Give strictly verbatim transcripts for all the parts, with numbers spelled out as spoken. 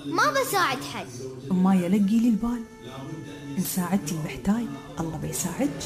ما بساعد حد. ما يلقي لي البال، إن ساعدتي المحتاج الله بيساعدك.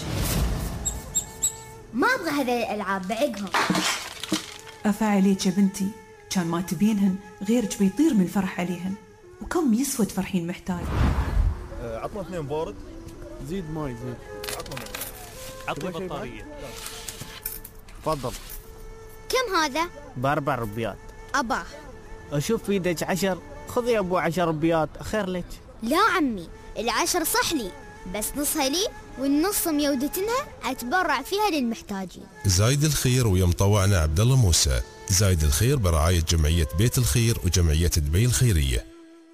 ما أبغى هذه الألعاب، بعقهم. أفا عليك يا بنتي، كان ما تبينهن غيرك بيطير من الفرح عليهن. وكم يسوى تفرحين محتاج؟ أه عطنا اثنين بارد. زيد ماي زيد. عطنا ماي. عطني بطارية. تفضل. كم هذا؟ بأربع ربيات. أباه. أشوف في يدك عشر، خذي يا أبو عشر ربيات خير لك. لا عمي، العشر صح لي، بس نصها لي والنص ميودتنها أتبرع فيها للمحتاجين. زايد الخير ويا مطوعنا عبد الله موسى. زايد الخير برعاية جمعية بيت الخير وجمعية دبي الخيرية.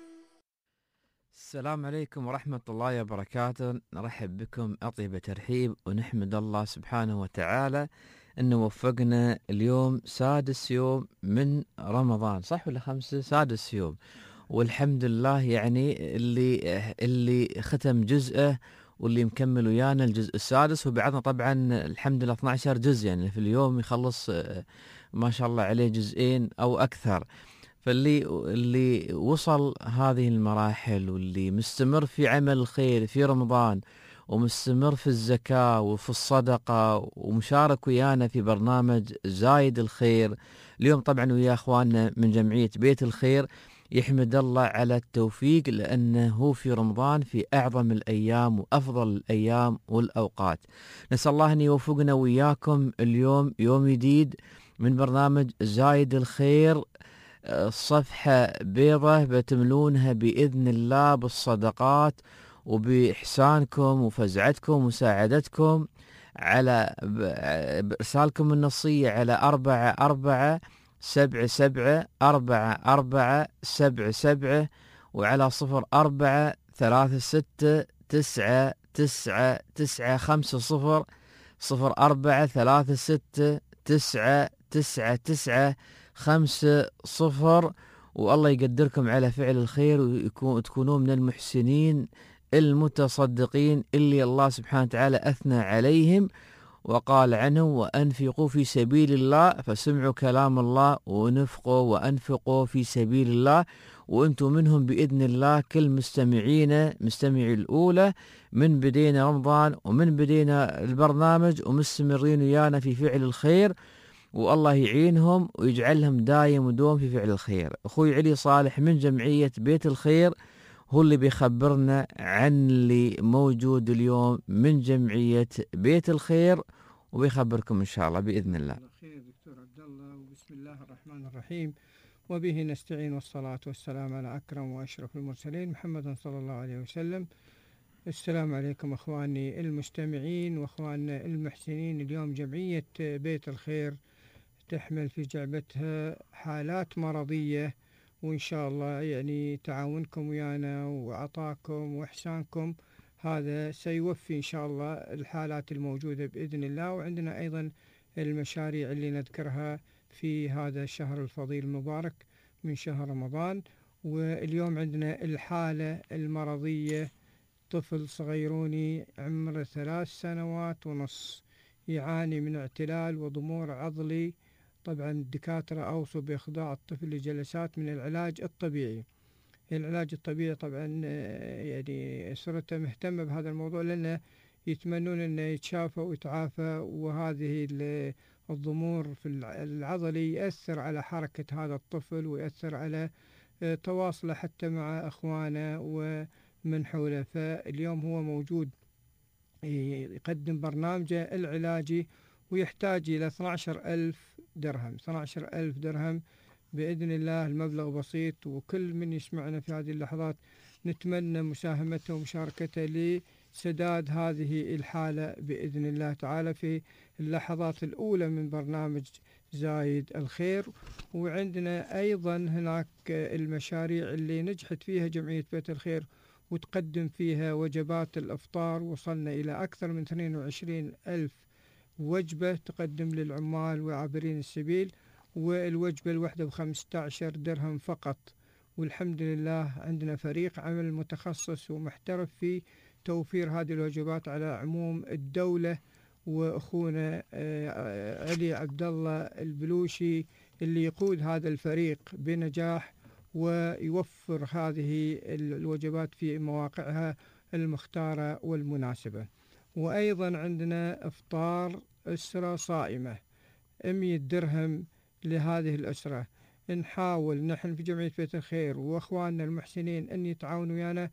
السلام عليكم ورحمة الله وبركاته. نرحب بكم أطيب ترحيب، ونحمد الله سبحانه وتعالى أنه وفقنا اليوم سادس يوم من رمضان، صح ولا خمسة؟ سادس يوم، والحمد لله. يعني اللي اللي ختم جزءه واللي مكمل ويانا الجزء السادس، وبعدنا طبعا الحمد لله اثنا عشر جزء، يعني في اليوم يخلص ما شاء الله عليه جزئين أو أكثر. فاللي اللي وصل هذه المراحل واللي مستمر في عمل الخير في رمضان، ومستمر في الزكاة وفي الصدقة، ومشارك ويانا في برنامج زايد الخير اليوم طبعا ويا أخواننا من جمعية بيت الخير، يحمد الله على التوفيق، لأنه هو في رمضان في أعظم الأيام وأفضل الأيام والأوقات. نسأل الله أن يوفقنا وياكم اليوم يوم جديد من برنامج زايد الخير، صفحة بيضة بتملونها بإذن الله بالصدقات وبإحسانكم وفزعتكم ومساعدتكم على بإرسالكم النصية على أربعة أربعة سبعة سبعة أربعة أربعة سبعة سبعة، وعلى صفر أربعة ثلاثة ستة تسعة تسعة تسعة خمسة صفر صفر أربعة ثلاثة ستة تسعة تسعة تسعة خمسة صفر. والله يقدركم على فعل الخير وتكونوا من المحسنين المتصدقين اللي الله سبحانه وتعالى أثنى عليهم وقال عنهم: وأنفقوا في سبيل الله، فسمعوا كلام الله ونفقوا وأنفقوا في سبيل الله. وأنتم منهم بإذن الله، كل مستمعين مستمعي الأولى من بدينا رمضان ومن بدينا البرنامج ومستمرين ويانا في فعل الخير، والله يعينهم ويجعلهم دايم ودوم في فعل الخير. أخوي علي صالح من جمعية بيت الخير هو اللي بيخبرنا عن اللي موجود اليوم من جمعية بيت الخير، وبيخبركم إن شاء الله بإذن الله. خير دكتور عبد الله، وبسم الله الرحمن الرحيم، وبه نستعين، والصلاة والسلام على أكرم وأشرف المرسلين محمد صلى الله عليه وسلم. السلام عليكم أخواني المستمعين وأخواننا المحسنين. اليوم جمعية بيت الخير تحمل في جعبتها حالات مرضية، وإن شاء الله يعني تعاونكم ويانا وعطاكم وإحسانكم هذا سيوفي إن شاء الله الحالات الموجودة بإذن الله. وعندنا أيضا المشاريع اللي نذكرها في هذا الشهر الفضيل المبارك من شهر رمضان. واليوم عندنا الحالة المرضية، طفل صغيروني عمره ثلاث سنوات ونص يعاني من اعتلال وضمور عضلي. طبعا الدكاترة أوصوا بإخضاع الطفل لجلسات من العلاج الطبيعي. العلاج الطبيعي طبعا يعني أسرته مهتمة بهذا الموضوع، لأنه يتمنون أنه يتشافى ويتعافى، وهذه الضمور في العضلي يأثر على حركة هذا الطفل ويأثر على تواصله حتى مع أخوانه ومن حوله. فاليوم هو موجود يقدم برنامجه العلاجي، ويحتاج إلى اثني عشر ألف درهم اثني عشر ألف درهم بإذن الله. المبلغ بسيط، وكل من يسمعنا في هذه اللحظات نتمنى مساهمته ومشاركته لسداد هذه الحالة بإذن الله تعالى في اللحظات الأولى من برنامج زايد الخير. وعندنا أيضا هناك المشاريع اللي نجحت فيها جمعية بيت الخير وتقدم فيها وجبات الإفطار. وصلنا إلى أكثر من اثنين وعشرين ألف وجبة تقدم للعمال وعابرين السبيل، والوجبة الواحدة بخمسة عشر درهم فقط. والحمد لله عندنا فريق عمل متخصص ومحترف في توفير هذه الوجبات على عموم الدولة، وأخونا علي عبد الله البلوشي اللي يقود هذا الفريق بنجاح، ويوفر هذه الوجبات في مواقعها المختارة والمناسبة. وأيضا عندنا إفطار أسرة صائمة مئة درهم لهذه الأسرة. نحاول نحن في جمعية بيت الخير وأخواننا المحسنين أن يتعاونوا ويانا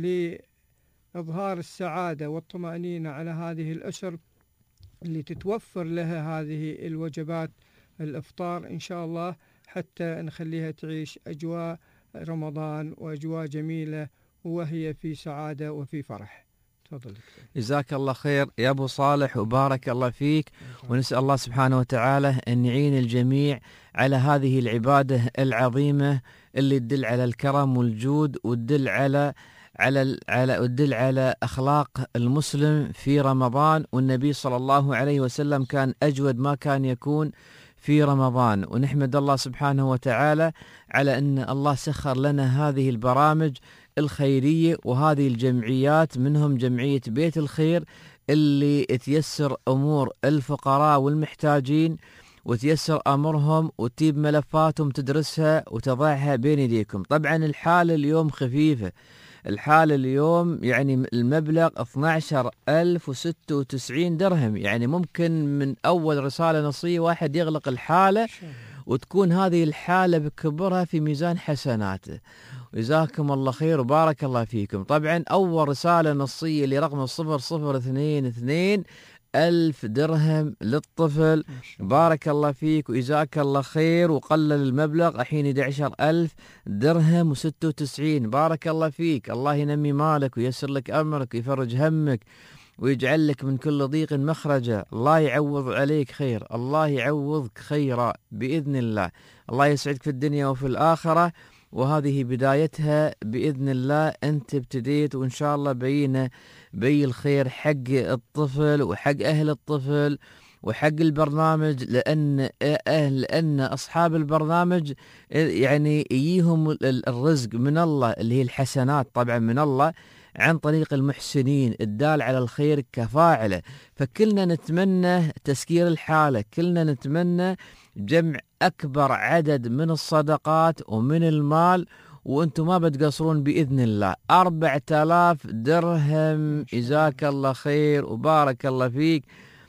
لإظهار السعادة والطمأنينة على هذه الأسر اللي تتوفر لها هذه الوجبات الإفطار إن شاء الله، حتى نخليها تعيش أجواء رمضان وأجواء جميلة وهي في سعادة وفي فرح. تفضل. جزاك الله خير يا أبو صالح وبارك الله فيك، ونسأل الله سبحانه وتعالى أن يعين الجميع على هذه العبادة العظيمة اللي تدل على الكرم والجود وتدل على على على تدل على أخلاق المسلم في رمضان. والنبي صلى الله عليه وسلم كان أجود ما كان يكون في رمضان. ونحمد الله سبحانه وتعالى على أن الله سخر لنا هذه البرامج الخيرية وهذه الجمعيات، منهم جمعية بيت الخير اللي تيسر أمور الفقراء والمحتاجين وتيسر أمرهم وتجيب ملفاتهم تدرسها وتضعها بين يديكم. طبعا الحالة اليوم خفيفة، الحالة اليوم يعني المبلغ اثني عشر ألف وستة وتسعين درهم، يعني ممكن من أول رسالة نصية واحد يغلق الحالة وتكون هذه الحالة بكبرها في ميزان حسناته. جزاكم الله خير وبارك الله فيكم. طبعا أول رسالة نصية لرقم صفر صفر اثنين اثنين ألف درهم للطفل. بارك الله فيك وجزاك الله خير، وقلل المبلغ الحين أحد عشر ألف درهم وستة وتسعين. بارك الله فيك، الله ينمي مالك ويسر لك أمرك ويفرج همك ويجعل لك من كل ضيق مخرجا. الله يعوض عليك خير، الله يعوضك خيرا بإذن الله. الله يسعدك في الدنيا وفي الآخرة، وهذه بدايتها بإذن الله. أنت ابتديت وإن شاء الله بينا بي الخير حق الطفل وحق أهل الطفل وحق البرنامج، لأن أهل لأن أصحاب البرنامج يعني يجيهم الرزق من الله اللي هي الحسنات طبعا من الله عن طريق المحسنين الدال على الخير كفاعله. فكلنا نتمنى تسكير الحالة، كلنا نتمنى جمع أكبر عدد من الصدقات ومن المال، وأنتم ما بتقصرون بإذن الله. أربعة آلاف درهم. جزاك الله خير وبارك الله فيك.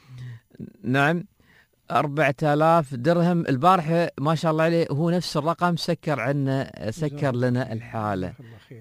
نعم أربعة آلاف درهم. البارحة ما شاء الله عليه هو نفس الرقم سكر عنا سكر لنا الحالة.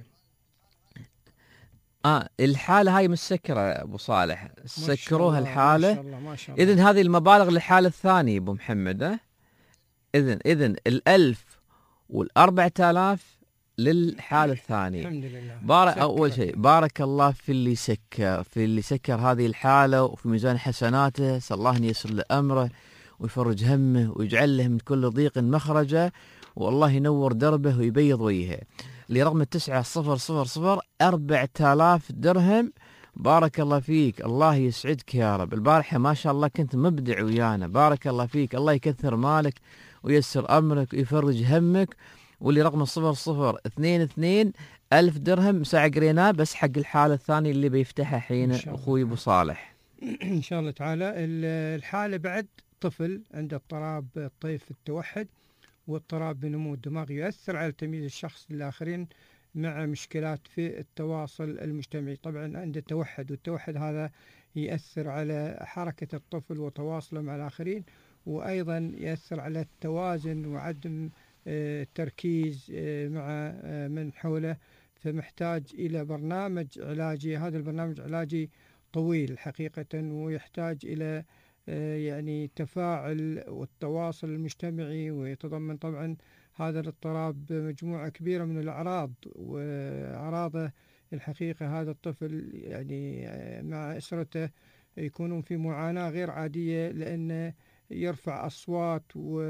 آه الحالة هاي مسكرة أبو صالح، سكروها الحالة. إذن هذه المبالغ للحالة الثانية أبو محمد. أه؟ إذن إذن الألف والأربعة آلاف للحالة الثانية. الحمد لله. بارك أول شيء بارك الله في اللي سكر في اللي سكر هذه الحالة وفي ميزان حسناته. سأل الله أن ييسر له أمره ويفرج همه ويجعل له من كل ضيق مخرجه، والله ينور دربه ويبيض وجهه. لرقم التسعة صفر صفر صفر أربعة آلاف درهم. بارك الله فيك، الله يسعدك يا رب. البارحة ما شاء الله كنت مبدع ويانا، بارك الله فيك، الله يكثر مالك ويسر أمرك ويفرج همك. واللي رقم الصفر صفر اثنين اثنين ألف درهم ساعة قريناه بس حق الحالة الثانية اللي بيفتحها حين أخوي أبو صالح إن شاء الله تعالى. الحالة بعد طفل عنده اضطراب الطيف التوحد واضطراب بنمو الدماغ يؤثر على تمييز الشخص للآخرين مع مشكلات في التواصل المجتمعي. طبعا عنده توحد، والتوحد هذا يؤثر على حركة الطفل وتواصله مع الآخرين، وأيضا يؤثر على التوازن وعدم التركيز مع من حوله. فمحتاج إلى برنامج علاجي. هذا البرنامج علاجي طويل حقيقة، ويحتاج إلى يعني تفاعل والتواصل المجتمعي، ويتضمن طبعا هذا الاضطراب مجموعة كبيرة من الأعراض. وأعراضه الحقيقة هذا الطفل يعني مع أسرته يكونون في معاناة غير عادية، لأنه يرفع أصوات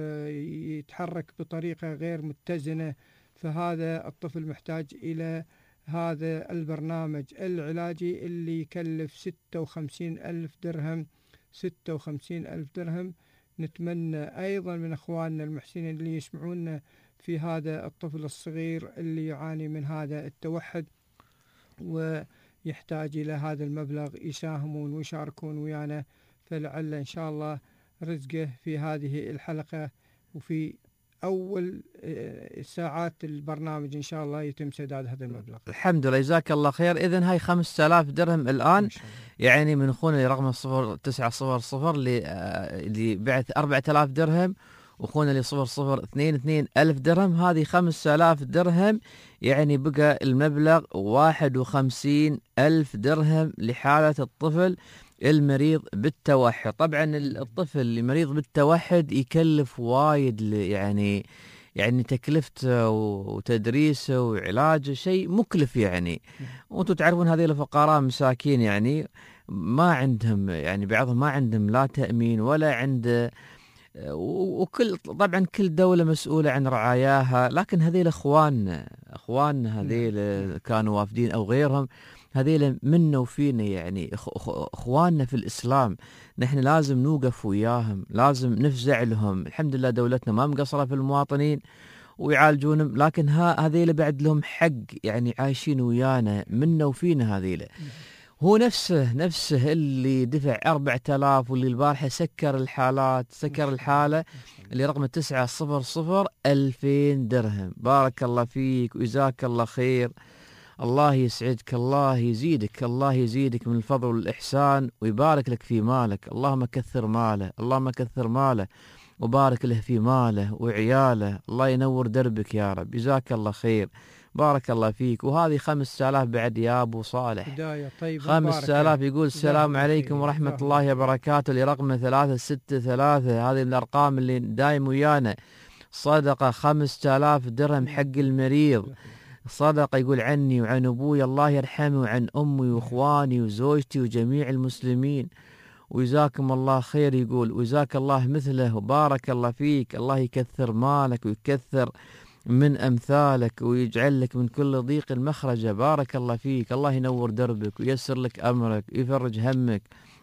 ويتحرك بطريقة غير متزنة. فهذا الطفل محتاج إلى هذا البرنامج العلاجي اللي يكلف ستة وخمسين ألف درهم. ستة وخمسين ألف درهم. نتمنى أيضا من أخواننا المحسنين اللي يسمعونا في هذا الطفل الصغير اللي يعاني من هذا التوحد ويحتاج إلى هذا المبلغ يساهمون ويشاركون ويانا، فلعل إن شاء الله رزقه في هذه الحلقة وفي أول آه، ساعات البرنامج إن شاء الله يتم سداد هذا المبلغ. الحمد لله، جزاك الله خير. إذن هاي خمسة آلاف درهم الآن إن شاء الله. يعني من أخونا اللي رقم صفر تسعة صفر صفر اللي آه، اللي بعث أربعة آلاف درهم، وأخونا اللي صفر صفر اثنين اثنين ألف درهم. هذه خمسة آلاف درهم، يعني بقى المبلغ واحد وخمسين ألف درهم لحالة الطفل المريض بالتوحد. طبعا الطفل اللي مريض بالتوحد يكلف وايد، يعني يعني تكلفته وتدريسه وعلاجه شيء مكلف يعني. وانتم تعرفون هذه الفقراء مساكين يعني ما عندهم، يعني بعضهم ما عندهم لا تأمين ولا عنده، وكل طبعا كل دولة مسؤولة عن رعاياها، لكن هذيل اخواننا اخواننا هذيل كانوا وافدين او غيرهم، هذيل منا وفينا يعني اخواننا في الاسلام، نحن لازم نوقف وياهم، لازم نفزع لهم. الحمد لله دولتنا ما مقصرة في المواطنين ويعالجونهم، لكن ها هذيل بعد لهم حق، يعني عايشين ويانا منا وفينا هذيل. هو نفسه نفسه اللي دفع أربعة آلاف، واللي البارحة سكر الحالات سكر الحالة اللي رقم تسعة صفر صفر ألفين درهم. بارك الله فيك وجزاك الله خير، الله يسعدك، الله يزيدك، الله يزيدك من الفضل والإحسان ويبارك لك في مالك. اللهم كثر ماله، اللهم كثر ماله وبارك له في ماله وعياله، الله ينور دربك يا رب. جزاك الله خير، بارك الله فيك. وهذه خمسة آلاف بعد يا أبو صالح، بداية طيبة. خمسة آلاف. يقول السلام عليكم ورحمة الله وبركاته لرقم ثلاثة ستة ثلاثة، هذه الأرقام اللي دايم ويانا. صدقة خمسة آلاف درهم حق المريض، صدقة يقول عني وعن أبوي الله يرحمه وعن أمي وإخواني وزوجتي وجميع المسلمين، وجزاكم الله خير. يقول وجزاك الله مثله وبارك الله فيك، الله يكثر مالك ويكثر من أمثالك ويجعل لك من كل ضيق المخرجة. بارك الله فيك، الله ينور دربك ويسر لك أمرك ويفرج همك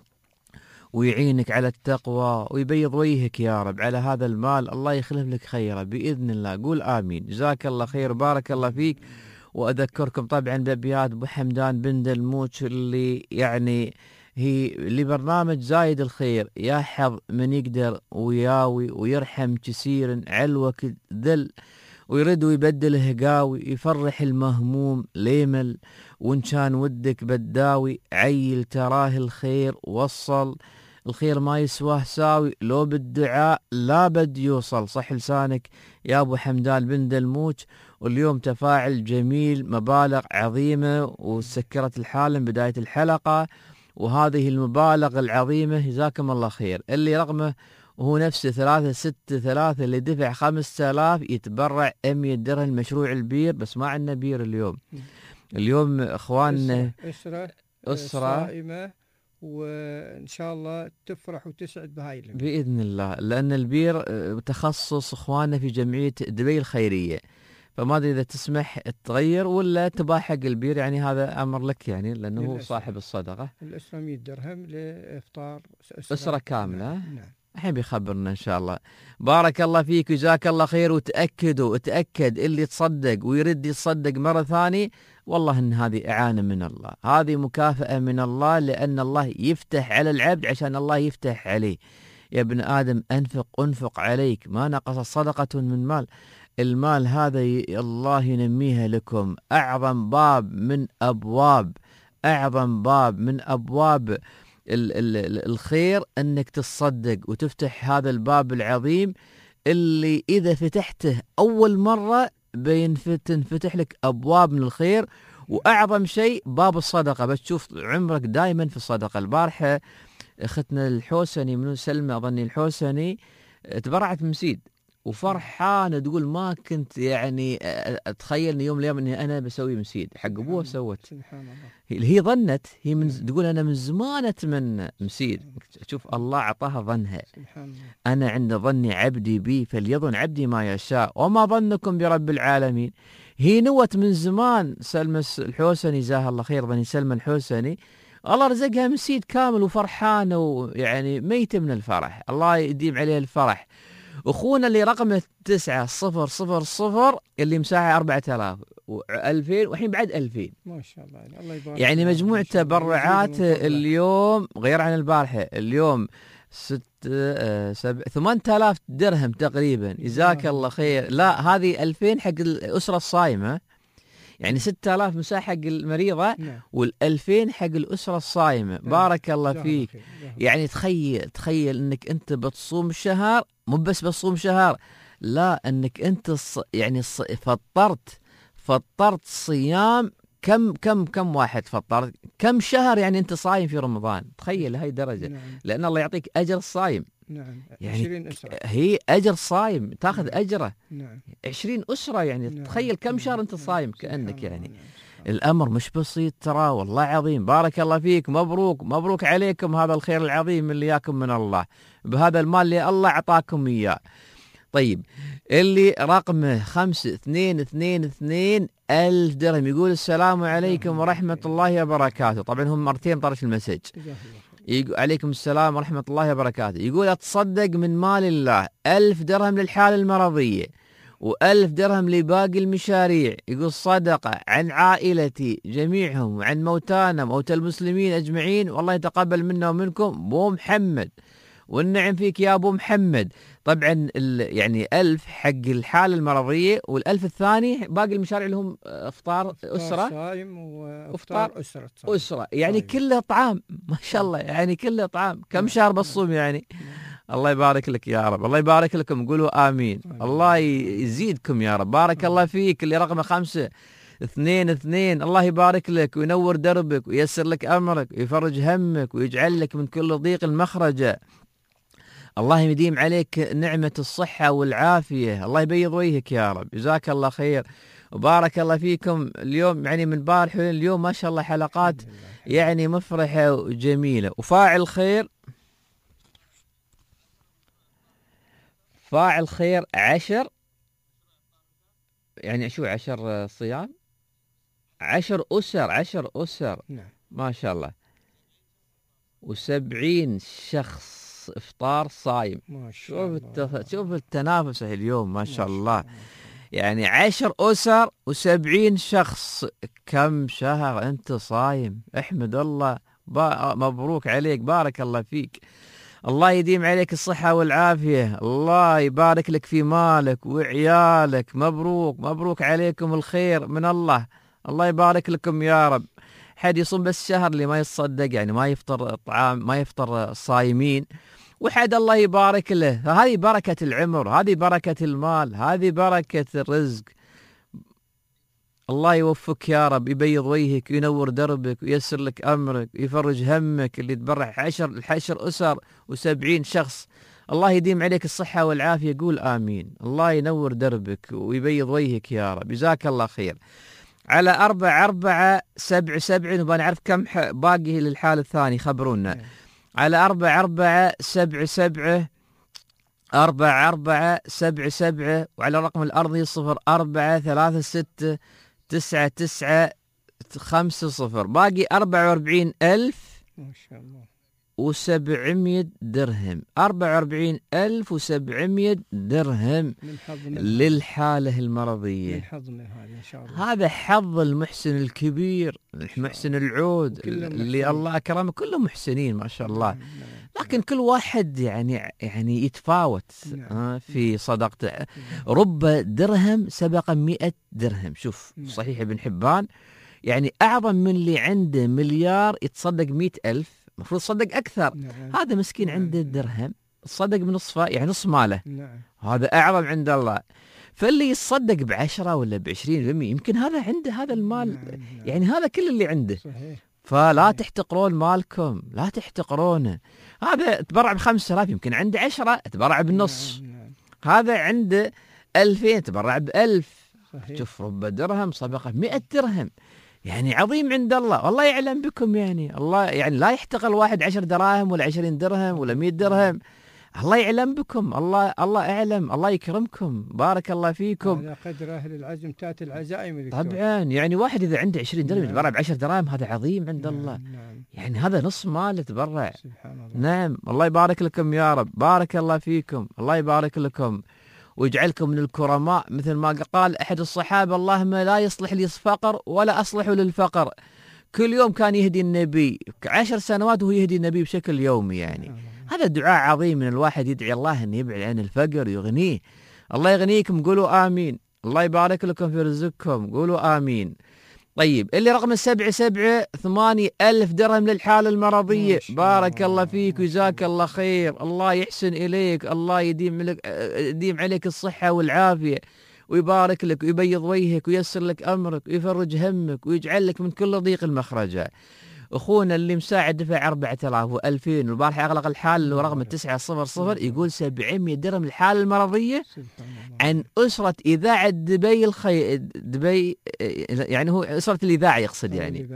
ويعينك على التقوى ويبيض وجهك يا رب على هذا المال، الله يخلف لك خيره بإذن الله. قول آمين. جزاك الله خير، بارك الله فيك. وأذكركم طبعا بأبيات أبو حمدان بن دلموش اللي يعني هي لبرنامج زايد الخير. يا حظ من يقدر وياوي ويرحم كثير علوك ذل، ويرد ويبدل هقاوي، يفرح المهموم ليمل، وإن كان ودك بداوي عيل تراه الخير وصل، الخير ما يسواه ساوي لو بالدعاء لا بد يوصل. صح لسانك يا أبو حمدان بن دلموش. واليوم تفاعل جميل، مبالغ عظيمة وسكرت الحالة من بداية الحلقة، وهذه المبالغ العظيمة جزاكم الله خير. اللي رقمه وهو نفسه ثلاثة ستة ثلاثة اللي دفع خمسة آلاف يتبرع مية درهم مشروع البير، بس ما عندنا بير اليوم. اليوم اخواننا أسرة أسرة صائمة، وإن شاء الله تفرح وتسعد بهاي اليوم بإذن الله، لأن البير تخصص اخواننا في جمعية دبي الخيرية، فما أدري إذا تسمح تغير ولا تباع حق البير، يعني هذا أمر لك يعني لأنه هو صاحب الصدقة. الأسرة مية درهم لإفطار أسرة, أسرة كاملة. نعم. الحين بيخبرنا إن شاء الله. بارك الله فيك وجزاك الله خير. وتأكدوا تأكد اللي يتصدق ويرد يتصدق مرة ثانية، والله إن هذه إعانة من الله، هذه مكافأة من الله، لأن الله يفتح على العبد عشان الله يفتح عليه. يا ابن آدم أنفق أنفق عليك ما نقص صدقة من مال. المال هذا الله ينميها لكم، أعظم باب من أبواب أعظم باب من أبواب الخير أنك تصدق وتفتح هذا الباب العظيم اللي إذا فتحته أول مرة بينفتح لك أبواب من الخير. وأعظم شيء باب الصدقة، بس تشوف عمرك دائما في الصدقة. البارحة أختنا الحوسني من سلمى أظني الحوسني تبرعت من سيد وفرحانة تقول ما كنت يعني أتخيل إن يوم اليوم إني أنا بسوي مسيد حق أبوها سوت. هي ظنت هي من تقول أنا من زمان أتمنى مسيد. شوف الله أعطاها ظنها. أنا عند ظني عبدي بي فليظن عبدي ما يشاء وما ظنكم برب العالمين. هي نوت من زمان. سلمى الحوسني جزاها الله خير، ظني سلمى الحوسني الله رزقها مسيد كامل وفرحانة ويعني ميتة من الفرح، الله يديم عليها الفرح. أخونا اللي رقمه تسعة صفر صفر صفر اللي مساحة أربعة آلاف وألفين والحين بعد ألفين ما شاء الله، الله يبارك. يعني مجموع تبرعات اليوم غير عن البارحة. اليوم ست آه سبع ثمانية آلاف درهم تقريبا. جزاك الله خير. لا هذه ألفين حق الأسرة الصايمة، يعني ستة آلاف مساحة حق المريضة نعم. والألفين حق الأسرة الصايمة. نعم. بارك الله جزاك فيك. خير. جزاك يعني تخيل تخيل انك انت بتصوم شهر، مو بس بتصوم شهر، لا انك انت الص... يعني الص... فطرت فطرت صيام كم كم كم واحد فطرت كم شهر، يعني انت صايم في رمضان. تخيل هاي درجة. نعم. لان الله يعطيك اجر الصايم. نعم. يعني عشرين أسرة. هي اجر صايم تاخذ نعم. اجره نعم. عشرين أسرة. يعني نعم. تخيل كم شهر انت نعم. صايم سبحان كأنك الله. يعني. نعم. الأمر مش بسيط ترى، والله عظيم. بارك الله فيك. مبروك مبروك عليكم هذا الخير العظيم اللي ياكم من الله بهذا المال اللي الله أعطاكم إياه. طيب اللي رقمه خمسة اثنين اثنين اثنين ألف درهم يقول السلام عليكم ورحمة الله وبركاته. طبعا هم مرتين طرش المسج. جزاك الله خير. يقول عليكم السلام ورحمة الله وبركاته. يقول أتصدق من مال الله ألف درهم للحالة المرضية وألف درهم لباقي المشاريع. يقول صدقة عن عائلتي جميعهم وعن موتانا موتى المسلمين أجمعين، والله يتقبل منا ومنكم بو محمد، والنعم فيك يا أبو محمد. طبعا يعني ألف حق الحالة المرضية والألف الثاني باقي المشاريع اللي هم إفطار أسرة صايم وإفطار أسرة صايم. أسرة يعني صايم. كله طعام ما شاء الله، يعني كله طعام. كم شهر بصوم يعني؟ الله يبارك لك يا رب. الله يبارك لكم. قولوا آمين. الله يزيدكم يا رب. بارك الله فيك. اللي رقمه خمسة اثنين اثنين الله يبارك لك وينور دربك وييسر لك أمرك ويفرج همك ويجعل لك من كل ضيق المخرجة. الله يديم عليك نعمة الصحة والعافية. الله يبيض وجهك يا رب. جزاك الله خير وبارك الله فيكم. اليوم يعني من بارح اليوم ما شاء الله حلقات يعني مفرحة وجميلة. وفاعل خير فاعل خير عشر، يعني شو عشر صيام عشر أسر عشر أسر نعم. ما شاء الله. وسبعين شخص إفطار صايم. ما شاء شوف الله. التف... شوف التنافس اليوم ما شاء الله. الله. يعني عشر أسر وسبعين شخص. كم شهر أنت صايم؟ احمد الله. با... مبروك عليك. بارك الله فيك. الله يديم عليك الصحة والعافية. الله يبارك لك في مالك وعيالك. مبروك مبروك عليكم الخير من الله. الله يبارك لكم يا رب. حد يصوم بس شهر اللي ما يتصدق يعني ما يفطر طعام ما يفطر الصايمين، وحد الله يبارك له. هذه بركة العمر، هذه بركة المال، هذه بركة الرزق. الله يوفقك يا رب، يبيض وجهك وينور دربك وييسر لك أمرك ويفرج همك اللي تبرع عشر عشر أسر وسبعين شخص. الله يديم عليك الصحة والعافية. قول آمين. الله ينور دربك ويبيض وجهك يا رب. جزاك الله خير. على أربعة أربعة سبع سبع نبغى نعرف كم باقي للحال الثاني. خبرونا على أربعة أربعة سبع سبع أربعة أربعة سبع سبع وعلى الرقم الأرضي صفر أربعة ثلاثة ستة تسعة تسعة خمسة صفر. باقي أربعة وأربعين ألف ما شاء الله وسبعمية درهم. أربعة وأربعين ألف وسبعمية درهم من حظنا للحالة المرضية. من حظنا هذا إن شاء الله. هذا حظ المحسن الكبير المحسن العود وكلهم اللي محسنين. الله أكرمه. كلهم محسنين ما شاء الله. نعم، نعم. لكن كل واحد يعني يعني يتفاوت نعم. آه، في صدقته. رب درهم سبق مئة درهم. شوف نعم. صحيح ابن حبان يعني أعظم من اللي عنده مليار يتصدق مئة ألف. المفروض تصدق أكثر. نعم. هذا مسكين نعم. عنده درهم تصدق بنصفه يعني نص ماله. نعم. هذا أعظم عند الله. فاللي يتصدق بعشرة ولا بعشرين بالمئة يمكن هذا عنده هذا المال. نعم. نعم. يعني هذا كل اللي عنده. صحيح. فلا تحتقرون مالكم، لا تحتقرونه. هذا تبرع بخمسة آلاف يمكن عنده عشرة تبرع بالنص. نعم. نعم. هذا عنده ألفين تبرع بألف. صحيح. شوف رب درهم صدقة مئة درهم. يعني عظيم عند الله. والله يعلم بكم يعني. الله يعني لا يحتقر واحد عشر دراهم ولا عشرين درهم ولا مئة درهم. الله يعلم بكم. الله الله أعلم. الله يكرمكم. بارك الله فيكم. على قدر أهل العزم تأتي العزائم دكتور. طبعا يعني واحد إذا عنده عشرين درهم نعم. يتبرع بعشر دراهم هذا عظيم عند نعم. الله. نعم. يعني هذا نص مال تبرع. سبحان الله. نعم. الله يبارك لكم يا رب. بارك الله فيكم. الله يبارك لكم ويجعلكم من الكرماء مثل ما قال أحد الصحابة اللهم لا يصلح لي فقر ولا أصلح للفقر. كل يوم كان يهدي النبي، عشر سنوات وهو يهدي النبي بشكل يومي يعني. هذا دعاء عظيم من الواحد يدعي الله أن يبعد عن الفقر ويغنيه. الله يغنيكم قولوا آمين. الله يبارك لكم في رزقكم قولوا آمين. طيب اللي رقم السبعة سبعة ثمانية ألف درهم للحالة المرضية. بارك الله فيك وجزاك الله خير. الله يحسن إليك. الله يديم, لك يديم عليك الصحة والعافية ويبارك لك ويبيض وجهك وييسر لك أمرك ويفرج همك ويجعل لك من كل ضيق المخرجة. أخونا اللي مساعد دفع أربعة آلاف وألفين والبارحة أغلق الحال ورقم التسعة صفر صفر يقول سبعمية درهم الحالة المرضية عن أسرة إذاعة دبي الخي دبي، يعني هو أسرة الإذاعة يقصد يعني.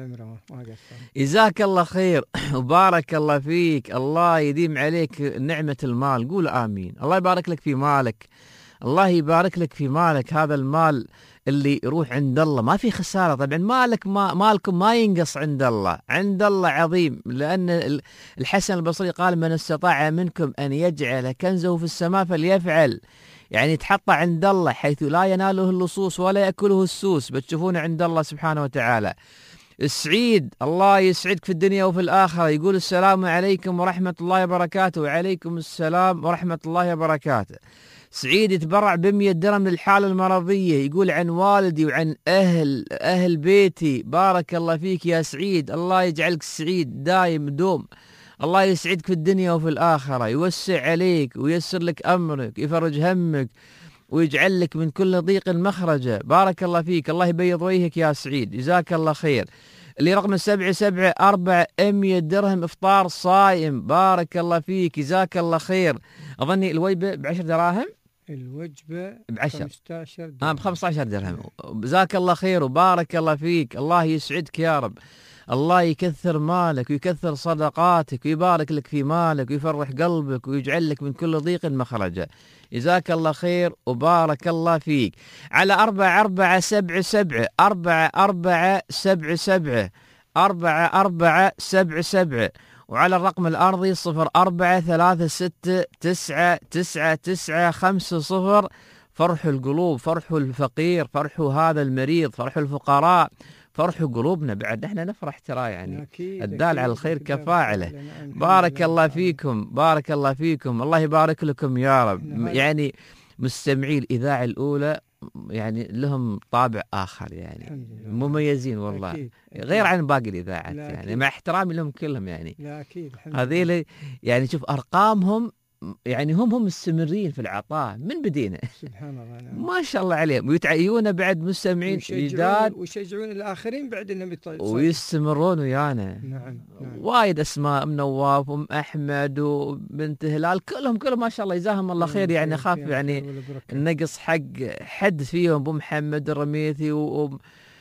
جزاك الله خير وبارك الله فيك. الله يديم عليك نعمة المال قول آمين. الله يبارك لك في مالك. الله يبارك لك في مالك. هذا المال اللي يروح عند الله ما في خسارة. طبعا مالك ما مالكم ما ينقص عند الله، عند الله عظيم. لأن الحسن البصري قال من استطاع منكم أن يجعل كنزه في السماء فليفعل، يعني تحط عند الله حيث لا يناله اللصوص ولا يأكله السوس، بتشوفونه عند الله سبحانه وتعالى. السعيد الله يسعدك في الدنيا وفي الآخرة يقول السلام عليكم ورحمة الله وبركاته. وعليكم السلام ورحمة الله وبركاته. سعيد يتبرع بمية درهم للحالة المرضية يقول عن والدي وعن أهل أهل بيتي. بارك الله فيك يا سعيد. الله يجعلك سعيد دايم دوم. الله يسعدك في الدنيا وفي الآخرة، يوسع عليك ويسر لك أمرك يفرج همك ويجعل لك من كل ضيق مخرجة. بارك الله فيك. الله يبيض وجهك يا سعيد جزاك الله خير. اللي رقم السبعة سبعة أربعة أمية درهم إفطار صائم. بارك الله فيك جزاك الله خير. أظني الوجبة بعشر دراهم. الوجبة بعشر خمسة عشر درهم. آه بخمسة عشر درهم. جزاك الله خير وبارك الله فيك. الله يسعدك يا رب. الله يكثر مالك ويكثر صدقاتك ويبارك لك في مالك ويفرح قلبك ويجعل لك من كل ضيق مخرجا. جزاك الله خير وبارك الله فيك. على أربعة أربعة سبعة سبعة أربعة أربعة سبعة سبعة أربعة أربعة سبعة سبعة وعلى الرقم الأرضي صفر أربعة ثلاثة ستة تسعة تسعة تسعة خمسة صفر. فرح القلوب، فرح الفقير، فرح هذا المريض، فرح الفقراء، فرح قلوبنا بعد احنا نفرح ترى يعني. أكيد الدال أكيد على الخير أكيد كفاعله. نعم. بارك الله نعم. فيكم بارك الله فيكم. الله يبارك لكم يا رب. نعم. يعني مستمعي الإذاعة الأولى يعني لهم طابع آخر يعني مميزين والله. أكيد. أكيد. غير عن باقي الإذاعات يعني أكيد. مع احترامي لهم كلهم يعني. لا أكيد هذيل يعني شوف أرقامهم يعني هم هم مستمرين في العطاء من بدينا. سبحان الله. نعم. ما شاء الله عليهم ويتعيون بعد مستمعين جداد ويشجعون الآخرين بعد انهم يطلعون ويستمرون ويانا. نعم. نعم. وايد اسماء ام نواف وام احمد وبنت هلال كلهم كلهم ما شاء الله جزاهم الله خير يعني. اخاف يعني النقص حق حد فيهم. ابو محمد الرميثي وام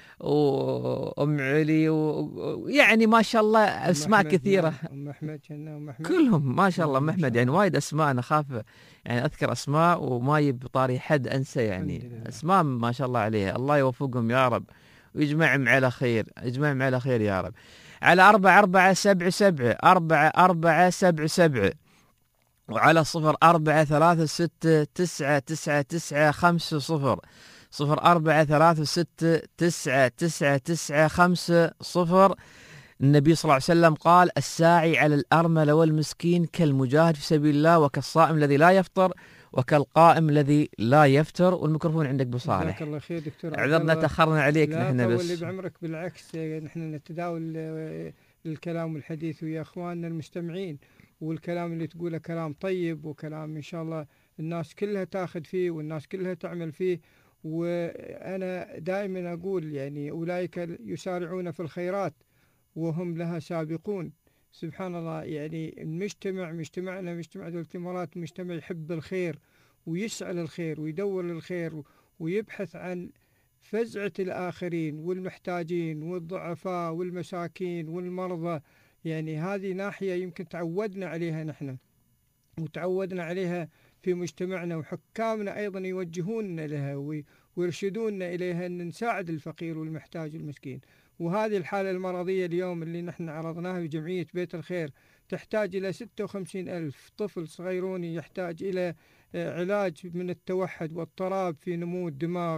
وام علي ويعني ما شاء الله اسماء كثيره. ام احمد ام احمد كلهم ما شاء الله. ام احمد يعني وايد اسماء انا اخاف يعني اذكر اسماء وما يب طاري حد انسى يعني. اسماء ما شاء الله عليها. الله يوفقهم يا رب ويجمعهم على خير يجمعهم على خير يا رب. على أربعة أربعة سبعة سبعة أربعة أربعة سبعة سبعة وعلى صفر أربعة ثلاثة ستة تسعة تسعة تسعة خمسة صفر صفر أربعة ثلاثة ستة تسعة تسعة تسعة خمسة صفر. النبي صلى الله عليه وسلم قال الساعي على الأرملة والمسكين كالمجاهد في سبيل الله وكالصائم الذي لا يفطر وكالقائم الذي لا يفتر. والميكروفون عندك بصالح. جزاك الله خير دكتور. عذرنا تأخرنا عليك لا نحن بس. اللي بعمرك بالعكس نحن نتداول الكلام والحديث ويا اخواننا المستمعين والكلام اللي تقوله كلام طيب وكلام ان شاء الله الناس كلها تاخذ فيه والناس كلها تعمل فيه. وأنا دائما أقول يعني أولئك يسارعون في الخيرات وهم لها سابقون. سبحان الله. يعني المجتمع مجتمعنا مجتمع دولة الإمارات مجتمع يحب الخير ويسعى للخير ويدور للخير ويبحث عن فزعة الآخرين والمحتاجين والضعفاء والمساكين والمرضى. يعني هذه ناحية يمكن تعودنا عليها نحن وتعودنا عليها في مجتمعنا وحكامنا أيضا يوجهوننا لها ويرشدوننا إليها أن نساعد الفقير والمحتاج والمسكين. وهذه الحالة المرضية اليوم اللي نحن عرضناها بجمعية بيت الخير تحتاج إلى ستة وخمسين ألف طفل صغيروني يحتاج إلى علاج من التوحد واضطراب في نمو الدماغ،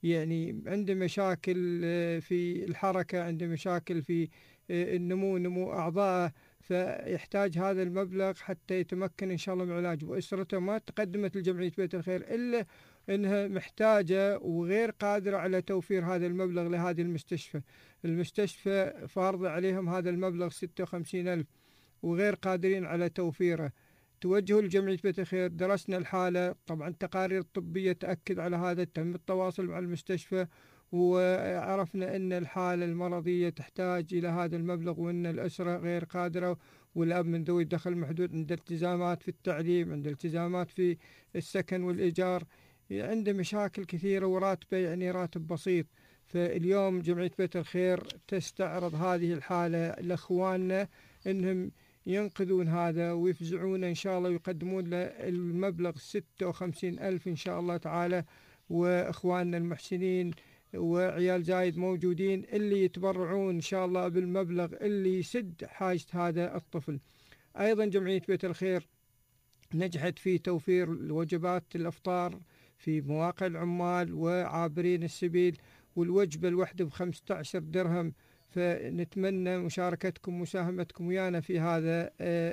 يعني عنده مشاكل في الحركة، عنده مشاكل في النمو نمو أعضائه، فيحتاج هذا المبلغ حتى يتمكن إن شاء الله من علاجه. وأسرته ما تقدمت لجمعية بيت الخير إلا أنها محتاجة وغير قادرة على توفير هذا المبلغ لهذه المستشفى. المستشفى فارضة عليهم هذا المبلغ ستة وخمسين ألف وغير قادرين على توفيره. توجهوا لجمعية بيت الخير، درسنا الحالة، طبعا التقارير الطبية تأكد على هذا، تم التواصل مع المستشفى وعرفنا أن الحالة المرضية تحتاج إلى هذا المبلغ، وأن الأسرة غير قادرة، والأب من ذوي الدخل محدود، عنده التزامات في التعليم، عنده التزامات في السكن والإيجار، عنده مشاكل كثيرة، وراتبه يعني راتب بسيط. فاليوم جمعية بيت الخير تستعرض هذه الحالة لأخواننا أنهم ينقذون هذا ويفزعون إن شاء الله ويقدمون له المبلغ ستة وخمسين ألف إن شاء الله تعالى. وإخواننا المحسنين وعيال زايد موجودين اللي يتبرعون إن شاء الله بالمبلغ اللي يسد حاجة هذا الطفل. أيضا جمعية بيت الخير نجحت في توفير وجبات الأفطار في مواقع العمال وعابرين السبيل، والوجبة الواحدة بخمسة عشر درهم. فنتمنى مشاركتكم ومساهمتكم ويانا في هذا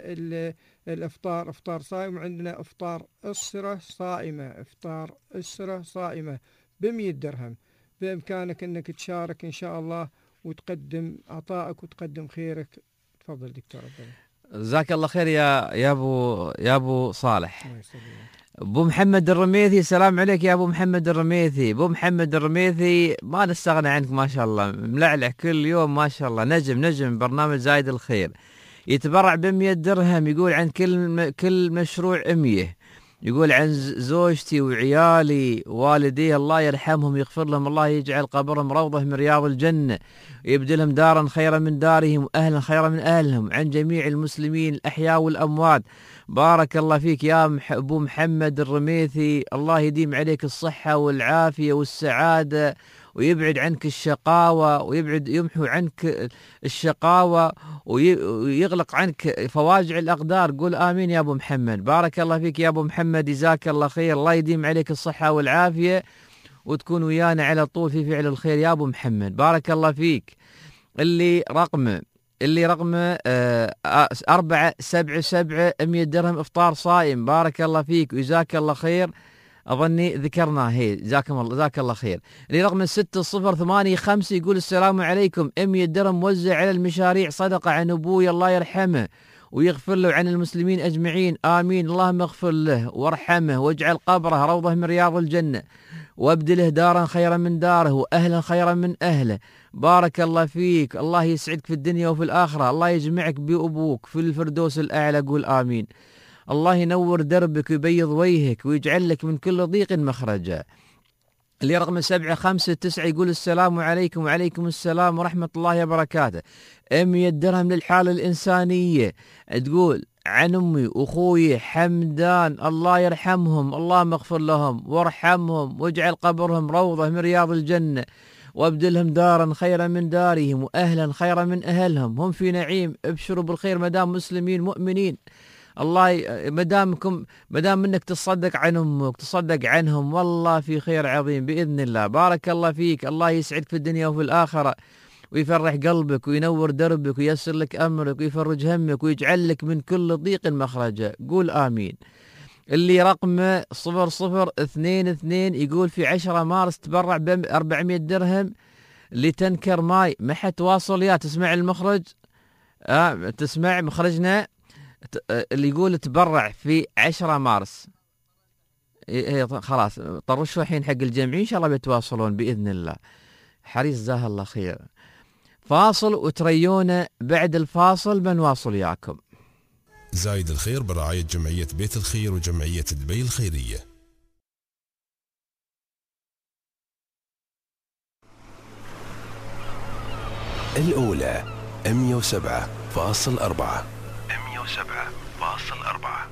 الإفطار، إفطار صائم. عندنا إفطار أسرة صائمة، إفطار أسرة صائمة بمية درهم. بإمكانك أنك تشارك إن شاء الله وتقدم عطائك وتقدم خيرك. تفضل دكتور عبد الله. جزاك الله خير يا يا ابو يا ابو صالح. ابو محمد الرميثي، السلام عليك يا ابو محمد الرميثي. ابو محمد الرميثي ما نستغنى عنك ما شاء الله، ملعلع كل يوم ما شاء الله، نجم نجم برنامج زايد الخير. يتبرع بمية درهم، يقول عن كل كل مشروع مية، يقول عن زوجتي وعيالي والدي الله يرحمهم يغفر لهم، الله يجعل قبرهم روضة من رياض الجنة، ويبدلهم دارا خيرا من دارهم وأهلا خيرا من أهلهم، عن جميع المسلمين الأحياء والأموات. بارك الله فيك يا أبو محمد الرميثي، الله يديم عليك الصحة والعافية والسعادة، ويبعد عنك الشقاوة، ويبعد يمحو عنك الشقاوة، ويغلق عنك فواجع الأقدار. قول آمين يا أبو محمد. بارك الله فيك يا أبو محمد، جزاك الله خير، الله يديم عليك الصحة والعافية، وتكون ويانا على طول في فعل الخير يا أبو محمد. بارك الله فيك. اللي رقمه اللي رقمه أربعة سبعة سبعة مية درهم إفطار صائم. بارك الله فيك وجزاك الله خير، أظني ذكرنا هي، جزاكم الله جزاك الله خير. اللي رقم ستة صفر ثمانية خمسة يقول السلام عليكم، مية درهم موزع على المشاريع صدقة عن أبوي الله يرحمه ويغفر له عن المسلمين أجمعين، آمين. اللهم اغفر له وارحمه واجعل قبره روضة من رياض الجنة، وابدله دارا خيرا من داره وأهلا خيرا من أهله. بارك الله فيك، الله يسعدك في الدنيا وفي الآخرة، الله يجمعك بأبوك في الفردوس الأعلى، قول آمين. الله ينور دربك ويبيض وجهك ويجعل لك من كل ضيق مخرجا. اللي رقم سبعة خمسة تسعة يقول السلام عليكم. وعليكم السلام ورحمة الله وبركاته. مية درهم للحالة الإنسانية، تقول عن أمي وأخوي حمدان الله يرحمهم، اللهم اغفر لهم وارحمهم واجعل قبرهم روضة من رياض الجنة، وابدلهم دارا خيرا من دارهم وأهلا خيرا من أهلهم، هم في نعيم، ابشروا بالخير مدام مسلمين مؤمنين. الله مدامكم مدام منك تصدق عن أمك تصدق عنهم، والله في خير عظيم بإذن الله. بارك الله فيك، الله يسعدك في الدنيا وفي الآخرة، ويفرح قلبك وينور دربك وييسر لك أمرك ويفرج همك ويجعل لك من كل ضيق مخرجا، قول آمين. اللي رقمه صفر صفر اثنين اثنين يقول في عشرة مارس تبرع بأربعمية درهم لتنكر ماي. ما حد تواصل يا تسمع المخرج، آه تسمع مخرجنا اللي يقول تبرع في عشرة مارس. إيه خلاص طرشوا الحين حق الجمعية، إن شاء الله بيتواصلون بإذن الله. حريص جزاه الله خير. فاصل وتريونا بعد الفاصل بنواصل ياكم. زايد الخير برعاية جمعية بيت الخير وجمعية دبي الخيرية. الأولى مية وسبعة فاصل أربعة مية وسبعة فاصل أربعة.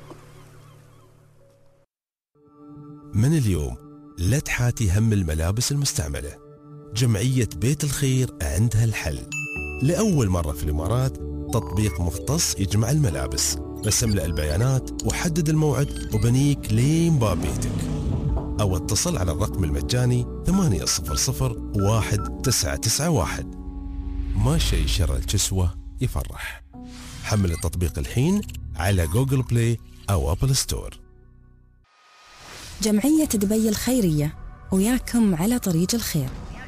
من اليوم لا تحاتي هم الملابس المستعملة، جمعية بيت الخير عندها الحل. لأول مرة في الإمارات تطبيق مختص يجمع الملابس، بس املأ البيانات وحدد الموعد وبنيك لين باب بيتك. أو اتصل على الرقم المجاني ثمانية صفر صفر واحد تسعة تسعة واحد. ما شيء شر الكسوة يفرح. حمل التطبيق الحين على جوجل بلاي أو أبل ستور. جمعية دبي الخيرية وياكم على طريق الخير.